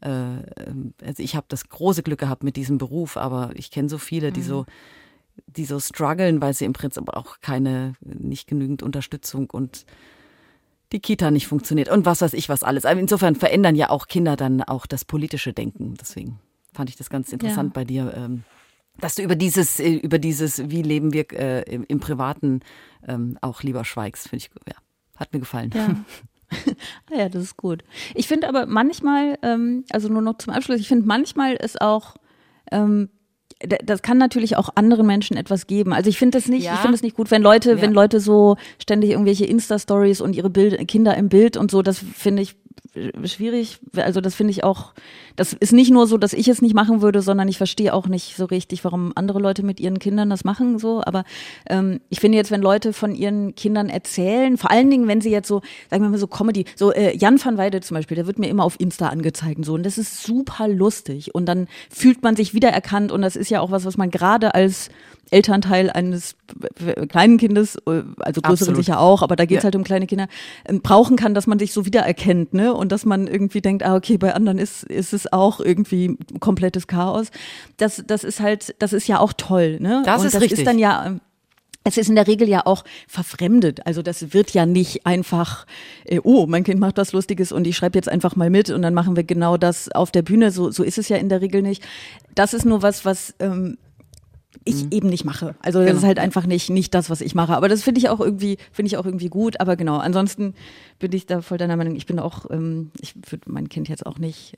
Also ich habe das große Glück gehabt mit diesem Beruf, aber ich kenne so viele, die so strugglen, weil sie im Prinzip auch nicht genügend Unterstützung und die Kita nicht funktioniert und was weiß ich was alles. Aber insofern verändern ja auch Kinder dann auch das politische Denken. Deswegen fand ich das ganz interessant bei dir, dass du über dieses, wie leben wir im Privaten auch lieber schweigst. Finde ich, hat mir gefallen. Ja. Ja, das ist gut. Ich finde aber manchmal, also nur noch zum Abschluss, ich finde manchmal ist auch das kann natürlich auch anderen Menschen etwas geben. Also ich finde es nicht gut, wenn Leute so ständig irgendwelche Insta-Stories und ihre Kinder im Bild und so, das finde ich schwierig. Also das finde ich auch, das ist nicht nur so, dass ich es nicht machen würde, sondern ich verstehe auch nicht so richtig, warum andere Leute mit ihren Kindern das machen, so. Aber ich finde jetzt, wenn Leute von ihren Kindern erzählen, vor allen Dingen, wenn sie jetzt so, sagen wir mal so Comedy, so Jan van Weide zum Beispiel, der wird mir immer auf Insta angezeigt, so, und das ist super lustig und dann fühlt man sich wiedererkannt und das ist ja auch was man gerade als Elternteil eines kleinen Kindes, also größeren sicher auch, aber da geht's halt um kleine Kinder, brauchen kann, dass man sich so wiedererkennt, ne? Und dass man irgendwie denkt, okay, bei anderen ist es auch irgendwie komplettes Chaos. Das ist ja auch toll, ne? Das ist richtig. Ist dann ja, es ist in der Regel ja auch verfremdet. Also das wird ja nicht einfach, mein Kind macht was Lustiges und ich schreibe jetzt einfach mal mit und dann machen wir genau das auf der Bühne. So ist es ja in der Regel nicht. Das ist nur was ich eben nicht mache. Also das ist halt einfach nicht das, was ich mache. Aber das finde ich auch irgendwie gut. Aber genau, ansonsten bin ich da voll deiner Meinung. Ich bin auch, ich würde mein Kind jetzt auch nicht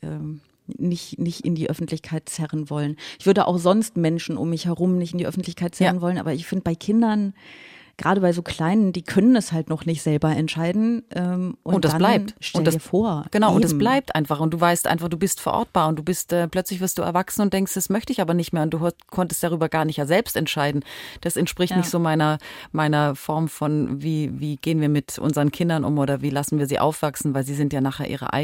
in die Öffentlichkeit zerren wollen. Ich würde auch sonst Menschen um mich herum nicht in die Öffentlichkeit zerren wollen. Aber ich finde bei Kindern, gerade bei so Kleinen, die können es halt noch nicht selber entscheiden. Und das dann bleibt. Stell dir vor. Genau, eben. Und es bleibt einfach. Und du weißt einfach, du bist verortbar und du bist, plötzlich wirst du erwachsen und denkst, das möchte ich aber nicht mehr. Und du konntest darüber gar nicht ja selbst entscheiden. Das entspricht nicht so meiner Form von, wie gehen wir mit unseren Kindern um oder wie lassen wir sie aufwachsen, weil sie sind ja nachher ihr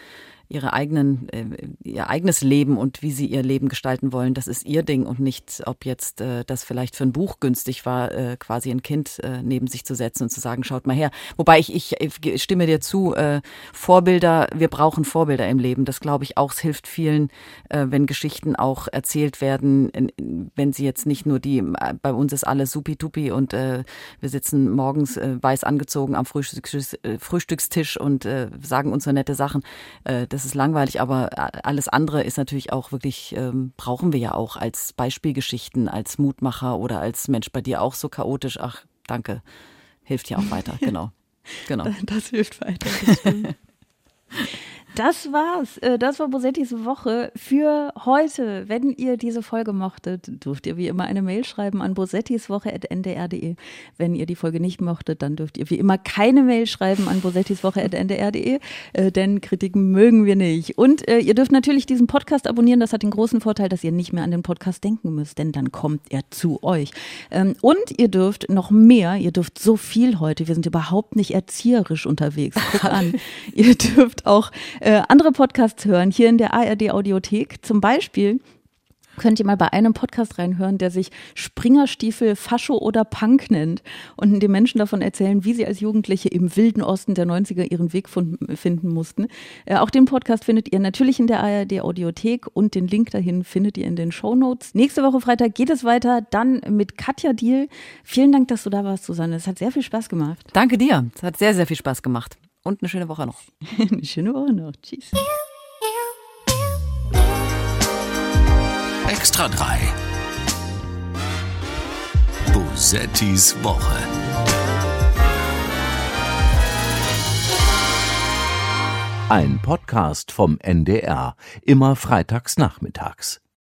eigenes Leben und wie sie ihr Leben gestalten wollen, das ist ihr Ding und nicht, ob jetzt das vielleicht für ein Buch günstig war, quasi ein Kind neben sich zu setzen und zu sagen, schaut mal her. Wobei ich stimme dir zu, wir brauchen Vorbilder im Leben. Das glaube ich auch, es hilft vielen, wenn Geschichten auch erzählt werden, wenn sie jetzt nicht nur bei uns ist alles supi-dupi und wir sitzen morgens weiß angezogen am Frühstückstisch und sagen uns so nette Sachen. Das ist langweilig, aber alles andere ist natürlich auch wirklich, brauchen wir ja auch als Beispielgeschichten, als Mutmacher oder als Mensch bei dir auch so chaotisch. Ach, danke. Hilft ja auch weiter, genau. Das hilft weiter. Das stimmt. Das war's. Das war Bosettis Woche für heute. Wenn ihr diese Folge mochtet, dürft ihr wie immer eine Mail schreiben an bosettiswoche@ndr.de. Wenn ihr die Folge nicht mochtet, dann dürft ihr wie immer keine Mail schreiben an bosettiswoche@ndr.de, denn Kritiken mögen wir nicht. Und ihr dürft natürlich diesen Podcast abonnieren. Das hat den großen Vorteil, dass ihr nicht mehr an den Podcast denken müsst, denn dann kommt er zu euch. Und ihr dürft noch mehr, ihr dürft so viel heute. Wir sind überhaupt nicht erzieherisch unterwegs. Guck an. Ihr dürft auch andere Podcasts hören, hier in der ARD-Audiothek. Zum Beispiel könnt ihr mal bei einem Podcast reinhören, der sich Springerstiefel, Fascho oder Punk nennt und in dem Menschen davon erzählen, wie sie als Jugendliche im wilden Osten der 90er ihren Weg finden mussten. Auch den Podcast findet ihr natürlich in der ARD-Audiothek und den Link dahin findet ihr in den Shownotes. Nächste Woche Freitag geht es weiter, dann mit Katja Diehl. Vielen Dank, dass du da warst, Susanne. Es hat sehr viel Spaß gemacht. Danke dir. Es hat sehr, sehr viel Spaß gemacht. Und eine schöne Woche noch. Eine schöne Woche noch. Tschüss. Extra 3. Bosettis Woche. Ein Podcast vom NDR, immer freitags nachmittags.